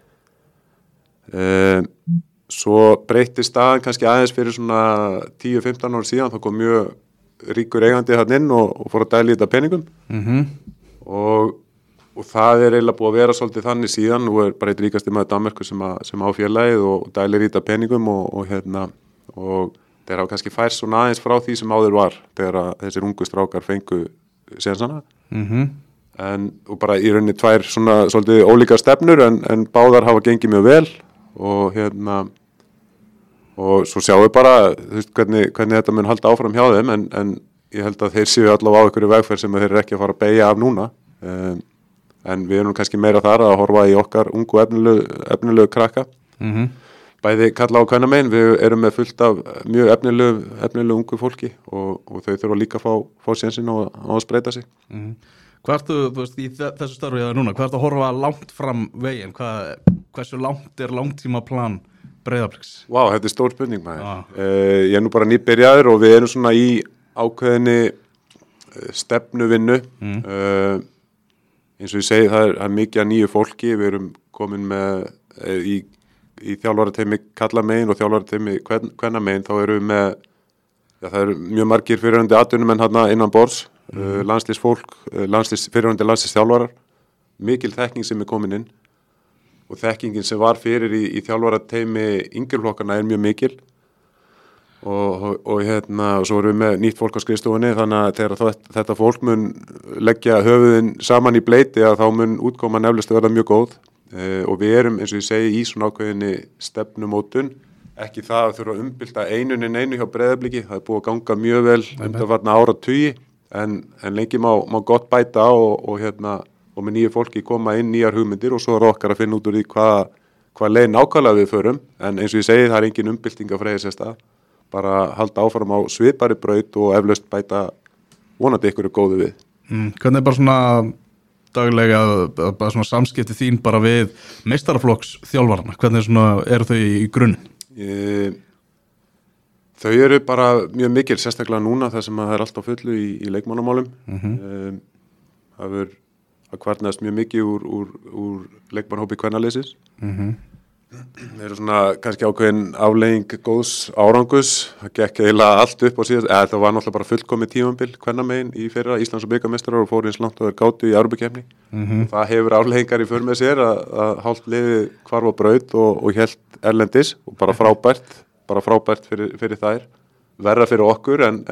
Svo breytti staðan kannski aðeins fyrir svona 10-15 ára síðan, þá kom mjög ríkur eigandi þarna inn og fór að dæla í þetta peningum og það er eiginlega búið að vera svolítið þannig síðan, nú er bara eitt ríkasti maður Danmörku sem á félagið og dælir í þetta peningum og þeir hafa kannski fært svona aðeins frá því sem áður var þegar þessir ungu strákar fengu sénsana og bara í rauninni tvær svona svolítið ólíkar stefnur en báðar hafa gengið mjög vel og svo sjáum við bara hvernig þetta mun halda áfram hjá þeim en ég held að þeir séu allavega á einhverju vegferð sem þeir eru ekki að fara að beygja af núna en við erum kannski meira þar að horfa í okkar ungu efnilegu krakka bæði kalla á kvennamegin, við erum með fullt af mjög efnilegu ungu fólki og þau þurfa líka að fá sénsinn og að spreita sig. Hvað ertu, þú veist, í þessu starfi núna, hvað ertu að horfa langt fram veginn, hversu langt er langtímaplan Breiðabliks? Vá, þetta er stór spurning maður. Ég er nú bara nýbyrjaður og við erum svona í ákveðinni stefnuvinnu eins og ég segi það er mikið að nýju fólki, við erum komin með í þjálfarateymi kallamegin og þjálfarateymi kvennamegin, þá erum við með það eru mjög margir fyrirhundi atvinnumenn hérna innan borðs, landsliðsfólk, fyrirhundi landsliðsþjálfarar, mikil þekking sem er komin inn og þekkingin sem var fyrir í þjálfarateymi yngjurflokkarna er mjög mikil og svo erum við með nýtt fólk á skrifstofunni, þannig að þegar þetta fólk mun leggja höfuðin saman í bleyti að þá mun útkoman eflaust verða mjög góð og við erum eins og ég segi í svona ákveðinni stefnumótun, ekki það að þurfa að umbylta einu hjá Breiðabliki, það er búið að ganga mjög vel undanfarna áratugi en lengi má gott bæta og með nýju fólki koma inn nýjar hugmyndir og svo er okkar að finna út úr því hvað leið nákvæmlega við förum en eins og ég segi það er engin umbylting að freyja sér stað, bara halda áfram á svipari braut og eflaust bæta vonandi ykkur góðu við. Hvernig er bara svona daglega bara svona samskipti þín bara við meistaraflokks þjálfarana, hvernig eru þau í grunninn? Þau eru bara mjög mikil, sérstaklega núna þar sem það er allt á fullu í leikmannamálum. Það er að kvarnast mjög mikið úr leikmannhópi kvennaliðsins. Það eru svona kannski ákveðin afleiðing góðs árangus, það gekk eiginlega allt upp á síðast, það var náttúrulega bara fullkomið tímambil kvennamegin í fyrra Íslands og bikarmeistarar og fór eins langt og þeir gátu í Evrópukeppni. Það hefur afleiðingar í för með sér að hálft liðið hvarf á braut og hélt erlendis og bara frábært fyrir þær, verra fyrir okkur en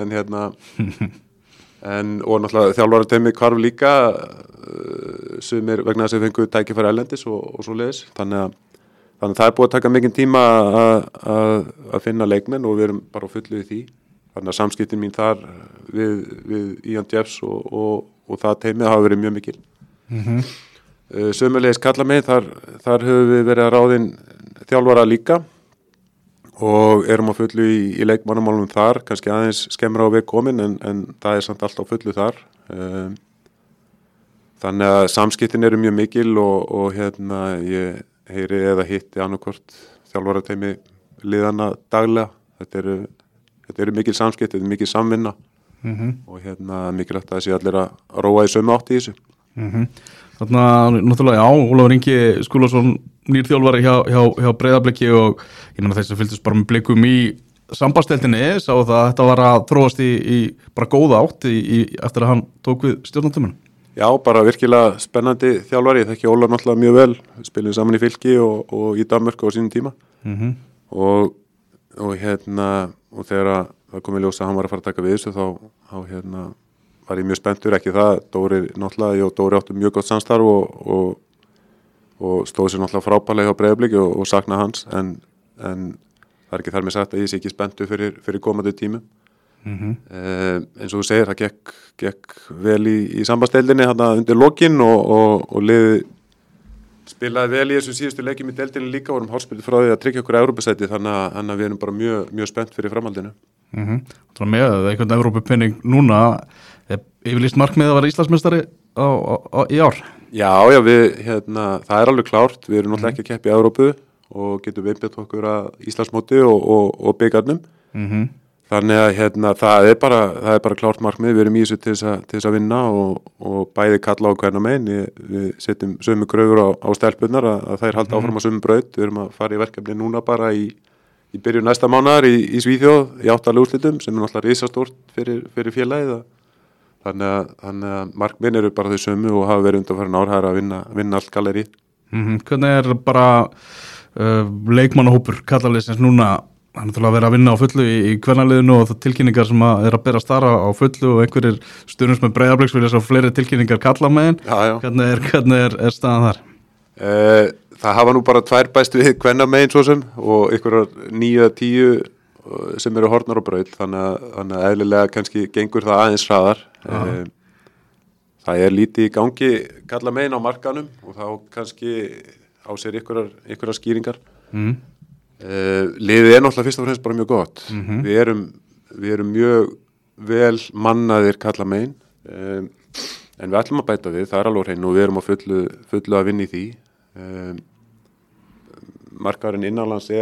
og náttúrulega þjálfarateymið hvarf líka sumir vegna þess að fengu tækifæri erlendis og svo leiðis, þannig að það búið að taka mikinn tíma að finna leikmenn og við erum bara á fullu í því, þannig að samskiptin mín þar við Ian Jeffs og það teymið hafa verið mjög mikil. Sömulegis kalla mig, þar höfum við verið að ráðin þjálfara líka og erum á fullu í leikmannamálum þar, kannski aðeins skemmra á veg komin en það samt allt á fullu þar. Þannig að samskiptin eru mjög mikil og ég heyri eða hitti annarkvort þjálfarateymi liðana daglega. Þetta eru mikil samskipti, þetta er mikil samvinna og mikilvægt að það sé allir að róa í sömu átt í þessu. Þarna, náttúrulega, Ólafur Ingi Skúlason, nýr þjálfari hjá Breiðabliki og ég meina þess að fylgdist bara með blikum í sambandsdeildinni, sá það að þetta var að þróast í bara góða átt eftir að hann tók við stjórnartömmun. Já, bara virkilega spennandi þjálfari, ég þekki Ólafur náttúrulega mjög vel, við spilum saman í Fylki og í Danmörku á sínum tíma og þegar það kom í ljós að hann var að fara að taka við þessu þá var ég mjög spenntur, ekki það, Dóri náttúrulega, ég og Dóri áttu mjög gott samstarf og stóð sér náttúrulega frábærlega hjá Breiðabliki og sakna hans, en það er ekki þar með sagt að ég sé ekki spenntur fyrir komandi tímum. Eins og þú segir, það gekk vel í sambandsdeildinni þarna undir lokin og liðið spilaði vel í þessum síðustu leikjum í deildinni líka, vorum hálfspilið frá því að tryggja okkur Evrópusæti, þannig að við erum bara mjög spennt fyrir framhaldinu. Það var með einhvern Evrópupenning núna, yfirlýst markmið að vera Íslandsmeistari í ár? Já, það er alveg klárt, við erum náttúrulega ekki að keppa í Evrópu og getum viðbjart okkur að Íslandsmóti og byggarnum. Þannig að það er bara klárt markmið, við erum í þessu til þess að vinna og bæði kalla á hvernig megin, við setjum sömu kröfur á stelpunnar að þær halda áfram á sömu braut, við erum að fara í verkefni núna bara í byrjun næsta mánaðar í Svíþjóð í 8 úrslitum sem er náttúrulega risastórt fyrir félagið, þannig að markmið eru bara þau sömu og hafa verið undanfarin ár að vinna allt galleri. Hvernig er bara leikmannahópur kallaliðsins núna? Það er náttúrulega að vera að vinna á fullu í kvennaliðinu og það tilkynningar sem er að berast þar á fullu og einhverjir stundum með Breiðabliks vilja svo fleiri tilkynningar kalla megin. Hvernig er staðan þar? Það hafa nú bara 2 bæst við kvennamegin svo sem og einhverjar 9-10 sem eru horfnar á braut, þannig að eðlilega kannski gengur það aðeins hraðar. Það er lítið í gangi kalla megin á markanum og þá kannski á sér einhverjar skýringar. Liðið er náttúrulega fyrst og fremst bara mjög gott. Við erum mjög vel mannaðir kalla megin, en við ætlum að bæta við, það er alveg hreinu og við erum á fullu að vinna í því. Markaðurinn innanlands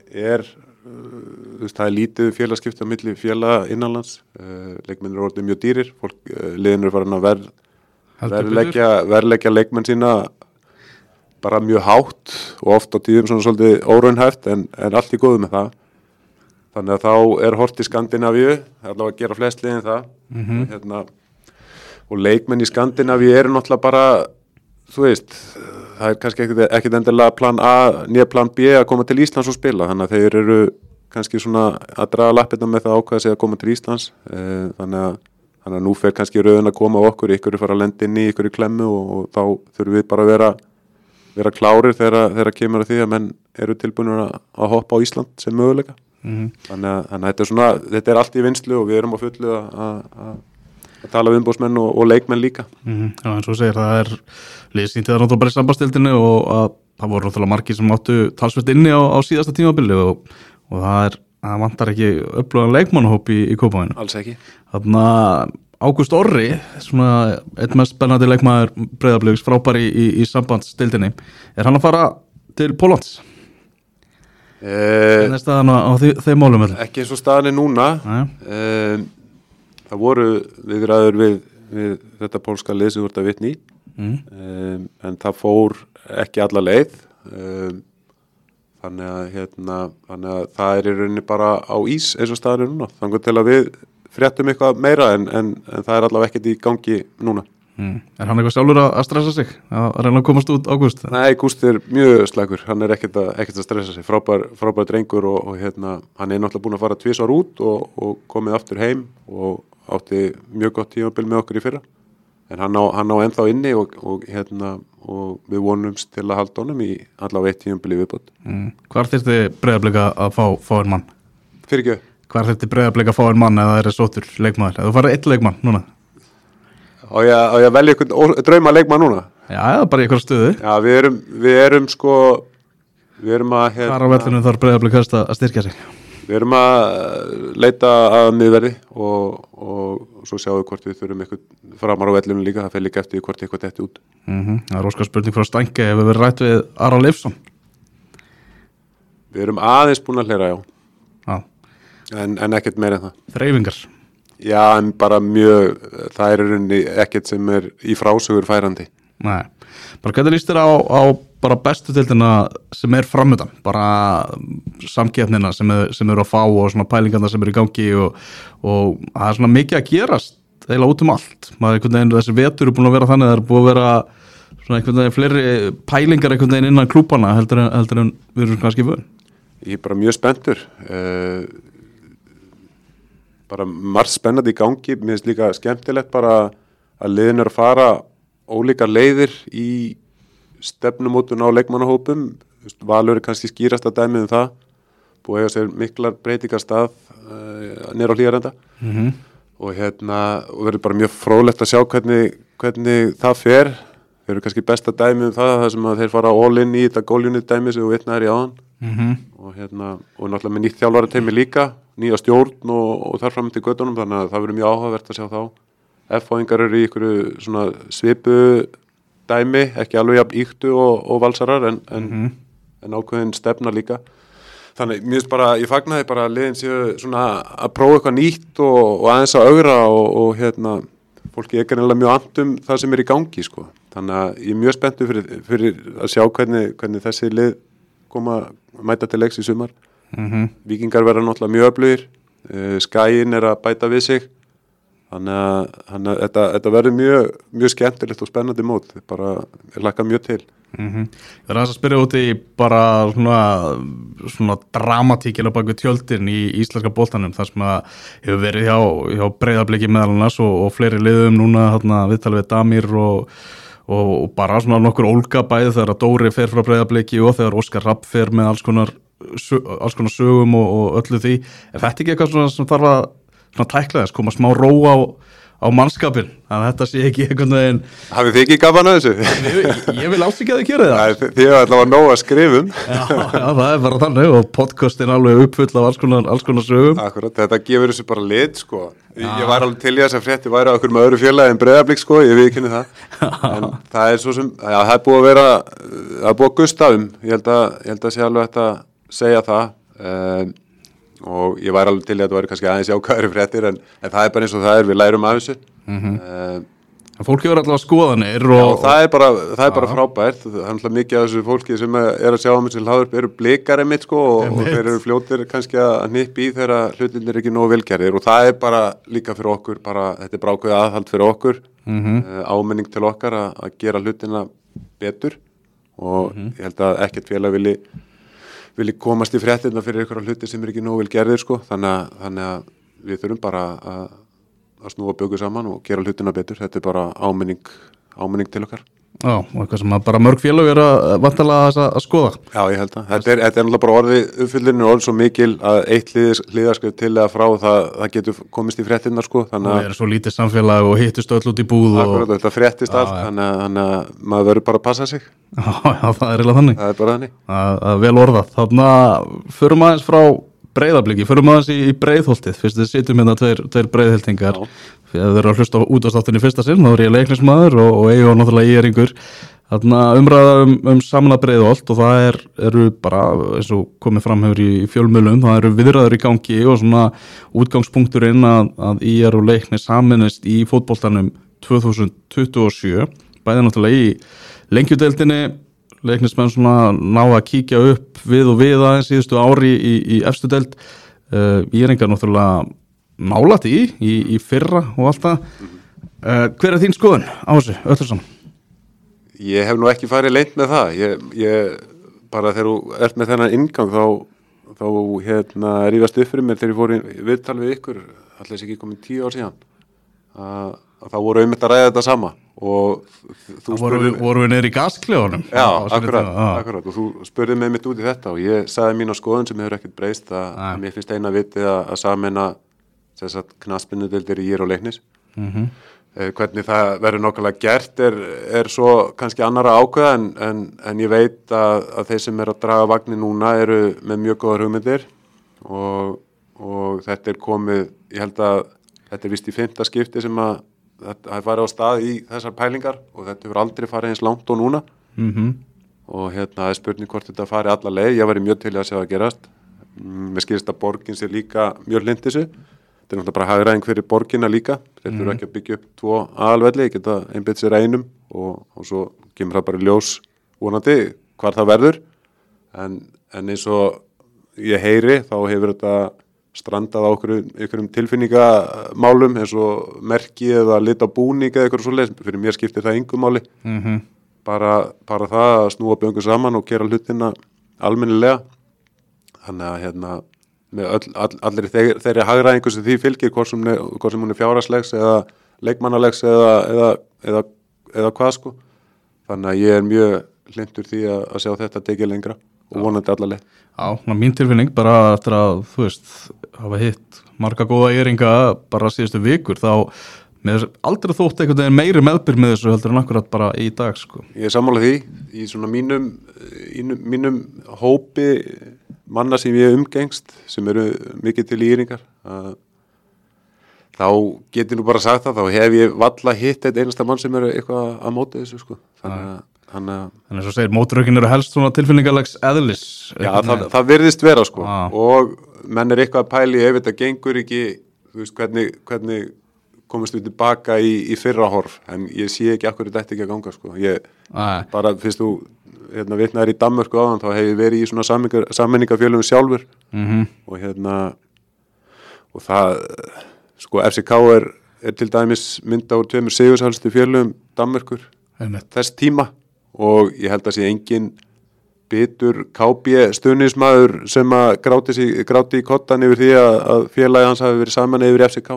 það er lítið félagaskipti á milli félaga innanlands, leikmennir eru orðið mjög dýrir, liðin eru farin að verðleggja leikmenn sína bara mjög hátt og oft á tíðum svona svolítið óraunhæft en allt í góðu með það. Þannig að þá er hort í Skandinavíu, allavega að gera flest liðin það. Og leikmenn í Skandinavíu eru náttúrulega bara, þú veist, það er kannski ekkit endilega plan A, nýja plan B að koma til Íslands og spila, þannig að þeir eru kannski svona að draga lappirnar með það ákveða sig að koma til Íslands. Þannig að nú fer kannski röðin að koma á okkur, ykkur fara að lenda inn í ykkur í klemmu og þá þurfum við bara að vera klárir þegar kemur að því að menn eru tilbúinir að hoppa á Ísland sem möguleika. Þannig að þetta er allt í vinnslu og við erum á fullu að tala við umboðsmenn og leikmenn líka. Já, eins og segir, það er liðsýnt það náttúrulega bara í sambandstildinni og að það voru náttúrulega margir sem áttu talsvert inni á síðasta tímabili og það vantar ekki öflugan leikmannahóp í Kópavogi. Alls ekki. Þarna Ágúst Orri, svona einn mest spennandi leikmaður Breiðabliks, frábær í sambandsdeildinni. Er hann að fara til Póllands? Hvernig er staðan á þeim málum? Ekki eins og staðan er núna. Það voru viðræður við þetta pólska lið sem voru að vitni í, en það fór ekki alla leið. Þannig að það er í rauninni bara á ís eins og staðan er núna. Þannig til að við fréttum eitthvað meira en það er allavega ekkert í gangi núna. Er hann eitthvað sjálfur að stressa sig að reyna að komast út ágúst? Nei, Gústi mjög slagur, hann ekkert að stressa sig, frábær drengur og hann náttúrulega búin að fara 2 ár út og komið aftur heim og átti mjög gott tímabil með okkur í fyrra, en hann á ennþá inni og við vonumst til að halda honum í allavega 1 tímabil í viðbót. Hvar þyrfti Breiðablik að fá einn mann? Fyrirgefðu? Hvar þyrfti Breiðablik að fá einn mann eða sóttur leikmaður? Eða þú farið 1 leikmann núna? Á ég að velja einhvern drauma leikmann núna? Já, bara í einhverja stöðu. Já, við erum að Hvar á vellinu þarf Breiðablik helst að styrkja sig? Við erum að leita að miðverði og svo sjáum við hvort við þurfum eitthvað framar á vellinu líka, það fer líka eftir hvort eitthvað detti út. Það er óskar spurning frá Stange, hefur verið rætt við Aron Leifsson? Við erum aðeins búin að hlera, Já. En ekkert meira en það. Þreifingar? Já, en bara mjög, það er rauninni ekkert sem er í frásögur færandi. Nei, bara hvernig líst þér á bara bestu deildina sem er framöndan, bara samkeppnina sem eru að fá og svona pælingarna sem eru í gangi og það er svona mikið að gerast eiginlega út allt, maður einhvern veginn þessi vetur er búin að vera þannig, það er búin að vera svona einhvern veginn fleiri pælingar einhvern veginn innan klúbana heldur en við erum kannski vön. Ég er bara mjög spenntur, bara margt spennandi í gangi, mér finnst líka skemmtilegt bara að liðin eru að fara ólíkar leiðir í stefnumótun á leikmannahópum, Valur er kannski skýrasta dæmið um það, búið að eiga sér miklar breytingar stað niður á Hlíðarenda og verður bara mjög fróðlegt að sjá hvernig það fer. Þeir eru kannski besta dæmið um það sem að þeir fara all in í þetta goal-unit dæmi sem við vitnaðir í áðan og náttúrulega með nýtt þjálfarateymi líka, nýja stjórn og þar fram til göttunum, þannig að það verður mjög áhugavert að sjá þá. F-fáingar eru í ykkur svona svipu dæmi, ekki alveg jafn ýktu og valsarar en ákveðin stefna líka. Þannig mér finnst bara, ég fagnaði bara að liðin séu svona að prófa eitthvað nýtt og aðeins að augra og fólki er greinilega mjög annt það sem er í gangi sko. Þannig að ég er mjög spenntur fyrir að sjá hvernig þessi lið mæta til leiks í sumar. Víkingar verða náttúrulega mjög öflugir, Skaginn er að bæta við sig. Þannig að þetta verður mjög skemmtilegt og spennandi mót, bara hlakka mjög til. Ég verður að spyrja út í bara svona dramatíkina bak við tjöldin í íslenska boltanum, þar sem að hefur verið hjá Breiðabliki meðal annars og fleiri liðum núna viðtalið við Damir og bara svona nokkur ólga bæði þegar að Dóri fer frá Breiðabliki og þegar Óskar Rapp fer með alls konar sögum og öllu því. Er þetta ekki eitthvað svona sem þarf að tækla þess, koma smá ró á mannskapin, að þetta sé ekki einhvern veginn. Hafið þið ekki gaman að þessu? Ég vil ást ekki að þið gera það. Nei, þið hefur allavega nóg að skrifum. Já, það er bara þannig og podcastin alveg uppfull af alls konar sögum. Akkurat, þetta gefur þessu bara lit sko. Ég var alveg til í þess að frétti væri á okkur með öðru félagi en Breiðablik sko, ég viðurkenni það. En það er svo sem, já, það er búið að vera, það er búið að gusta ég held að sé alveg hægt að segja það. Og ég væri alveg til í að þetta væri kannski aðeins jákvæðari fréttir en það er bara eins og það er, við lærum af þessu. Fólk hefur allavega skoðanir og það er bara frábært, það er alltaf mikið af þessu fólki sem er að sjá á mig sem hlaður eru blikar einmitt sko og þeir eru fljótir kannski að hnippa í þegar hlutinir er ekki nógu velgerðir og það er bara líka fyrir okkur, þetta er bara ákveðið aðhald fyrir okkur, áminning til okkar að gera hlutina betur og ég held að ekkert félag vilji komast í fréttina fyrir einhverja hluti sem er ekki nógu vel gerðir sko, þannig að við þurfum bara að snúa böku saman og gera hlutina betur, þetta er bara áminning til okkar. Já, og eitthvað sem bara mörg félag er að vantarlega að skoða. Já, ég held að, þetta er náttúrulega bara uppfyllinu orðið svo mikil að eitt hliðarskrif til eða frá það getur komist í fréttina sko, þannig að það er svo lítið samfélag og hittust öll út í búð akkurat, þetta fréttist allt, þannig að maður verður bara að passa sig. Já, það er eiginlega þannig. Það er bara þannig. Að vel orðað. Þarna förum aðeins frá Breiðabliki, förum aðeins í Breiðholtið, fyrst við sitjum hérna tveir breiðhildingar, þegar þeir eru að hlusta á útvarpsþáttinn í fyrsta sinn, þá er ég leiknismadur og Eyjó náttúrulega íringur. Þarna umræða samla Breiðholt og það eru bara, eins og komið fram hefur í fjölmiðlum, það eru viðræður í gangi og svona útgangspunkturinn að IR og Leiknis sameinist í fótboltanum 2027, bæði náttúrulega í lengjudeildinni. Leiknismenn svona ná að kíkja upp við aðeins síðustu ári í efstu deild. Íringar náttúrulega nálægt í fyrra og allt það. Hver þín skoðun á þessu, Öttursson? Ég hef nú ekki farið leynt með það. Ég bara þegar þú ert með þennan inngang þá rífast upp fyrir mér þegar ég fór í viðtal við ykkur, allir ekki komin 10 ár síðan, að þá voru einmitt að ræða þetta sama og þú voru við neyri í gasklefunum. Já, akkurat og þú spurði mig mitt út í þetta og ég sagði mína skoðun sem hefur ekkert breyst að mér finnst eina vitið að sameina knattspyrnudeildir í og Leiknis. Hvernig það verður nákvæmlega gert er svo kannski annara ákveða en ég veit að þeir sem að draga vagnir núna eru með mjög góðar hugmyndir og þetta komið, ég held að þetta vist í 5. skipti sem að það farið á stað í þessar pælingar og þetta hefur aldrei farið eins langt og núna og það er spurning hvort þetta farið alla leið. Ég væri mjög til að sjá að gerast. Mér skilst að borgin sé líka mjög hlynt þessu. Þetta er náttúrulega bara hagræðing fyrir borgina líka. Þeir þurfa ekki að byggja upp 2 aðalvelli, geta einbeitt sér einum og svo kemur það bara í ljós vonandi hvar það verður. En eins og ég heyri þá hefur þetta strandað á einhverjum tilfinningamálum eins og merki eða lit á búning eða eitthvað svoleiðis. Fyrir mér skiptir það engu máli. Bara það að snúa böngu saman og gera hlutina almennilega. Þannig að með allir þeirri hagræðingu sem því fylgir hvort sem hún er fjárhagslegs eða leikmannalegs eða hvað sko. Þannig að ég er mjög hlynntur því að sjá þetta tekið lengra og vonandi alla leið. Já, mín tilfinning bara eftir að þú veist hafa hitt marga góða eyringa bara síðustu vikur þá með aldrei þótt einhvern veginn meiri meðbyr með þessu heldur en akkurat bara í dag sko. Ég er sammála því í svona mínum hópi manna sem ég umgengst sem eru mikið til eyringar þá geti nú bara sagt það, þá hef ég valla hitt eitt einasta mann sem eru eitthvað að móta þessu sko. Þannig svo segir mótrökin eru helst svona tilfinningalegs eðlis. Já, það virðist vera sko og menn er eitthvað að pæli ef þetta gengur ekki, þú veist hvernig komist við tilbaka í fyrra horf, en ég sé ekki akkur þetta ekki að ganga sko. Ég bara fyrst þú vitnaðir í Danmörku áðan þá hef ég verið í svona sammenningarfélögum sjálfur og það sko FCK er til dæmis mynda úr 2 sigurshælstu félögum Danmörkur þess tíma og ég held að sé engin bitur KB stuðningsmaður sem að gráti í kottan yfir því að félagi hans hafi verið saman yfir FCK.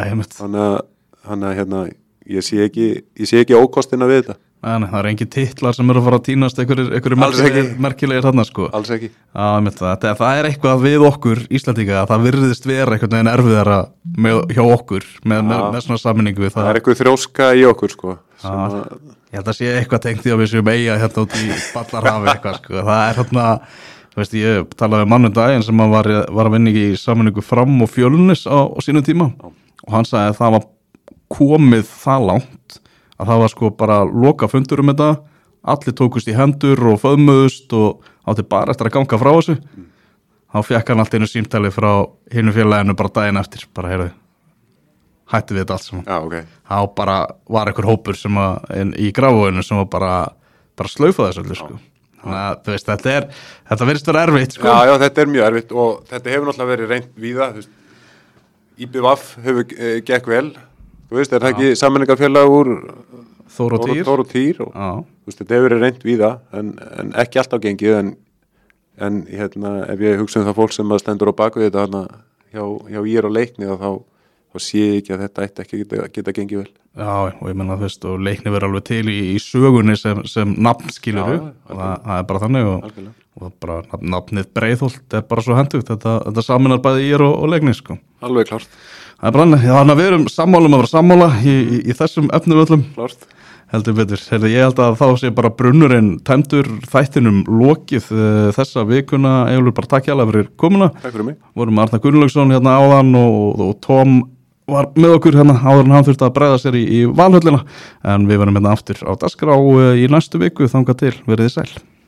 Þannig að ég sé ekki ókostina við þetta. Nei, það er engin titlar sem eru að fara að týnast einhverju merkilegir þarna sko. Alls ekki. Það er eitthvað við okkur Íslandinga að það virðist vera einhvern veginn erfiðara hjá okkur með svona sammenningu við það. Það er eitthvað þrjóska í okkur sko. Ég held að sé eitthvað tengt því að við séum eiga hérna út í Ballarhafi eitthvað sko. Það er hérna, þú veist, ég talaði um mannum daginn sem var að vinna í sammenningu Fram og Fjölnis á sínum tíma og hann sagði að það var komið það langt að það var sko bara loka fundur um þetta, allir tókust í hendur og föðmuðust og átti bara eftir að ganga frá þessu. Þá fékk hann allt einu símtali frá hinu félaginu bara daginn eftir, bara heyrðu, hætti við þetta allt saman. Já, ok. Þá bara var einhver hópur sem í grafóinu sem var bara slaufa þessu öllu sko. Þannig að þú veist, þetta virðist vera erfitt sko. Já, þetta er mjög erfitt og þetta hefur náttúrulega verið reynt víða, þú veist. IBVF hefur gekk vel, þú veist, er það ekki sammenningarfélag úr Þór og Týr og þú veist, þetta hefur verið reynt víða en ekki alltaf gengið en ef ég hugsa það fólk sem stendur á baku þetta hjá og Leikni þá sé ég ekki að þetta ætti ekki geta gengið vel. Já, og ég menna þú veist, og Leikni verður alveg til í sögunni sem nafn skilur og það er bara þannig og bara nafnið Breiðholt er bara svo hentugt, þetta saminar bæði og Leikni sko. Alveg klárt. Það er bara þannig að við erum sammálum að vera sammála í þessum efnivöllum. Klárt. Heldur betur. Ég held að þá sé bara brunnurinn tæmdur, þættinum lokið þessa vikuna. Egilur, bara takk hjá fyrir komuna. Takk fyrir mig. Vorum Arnar Gunnlaugsson hérna áðan og Tom var með okkur hérna áður en hann þurfti að bregða sér í Valhöllina en við verðum hérna aftur á dagskrá í næstu viku, þangað til, verið þið sæl.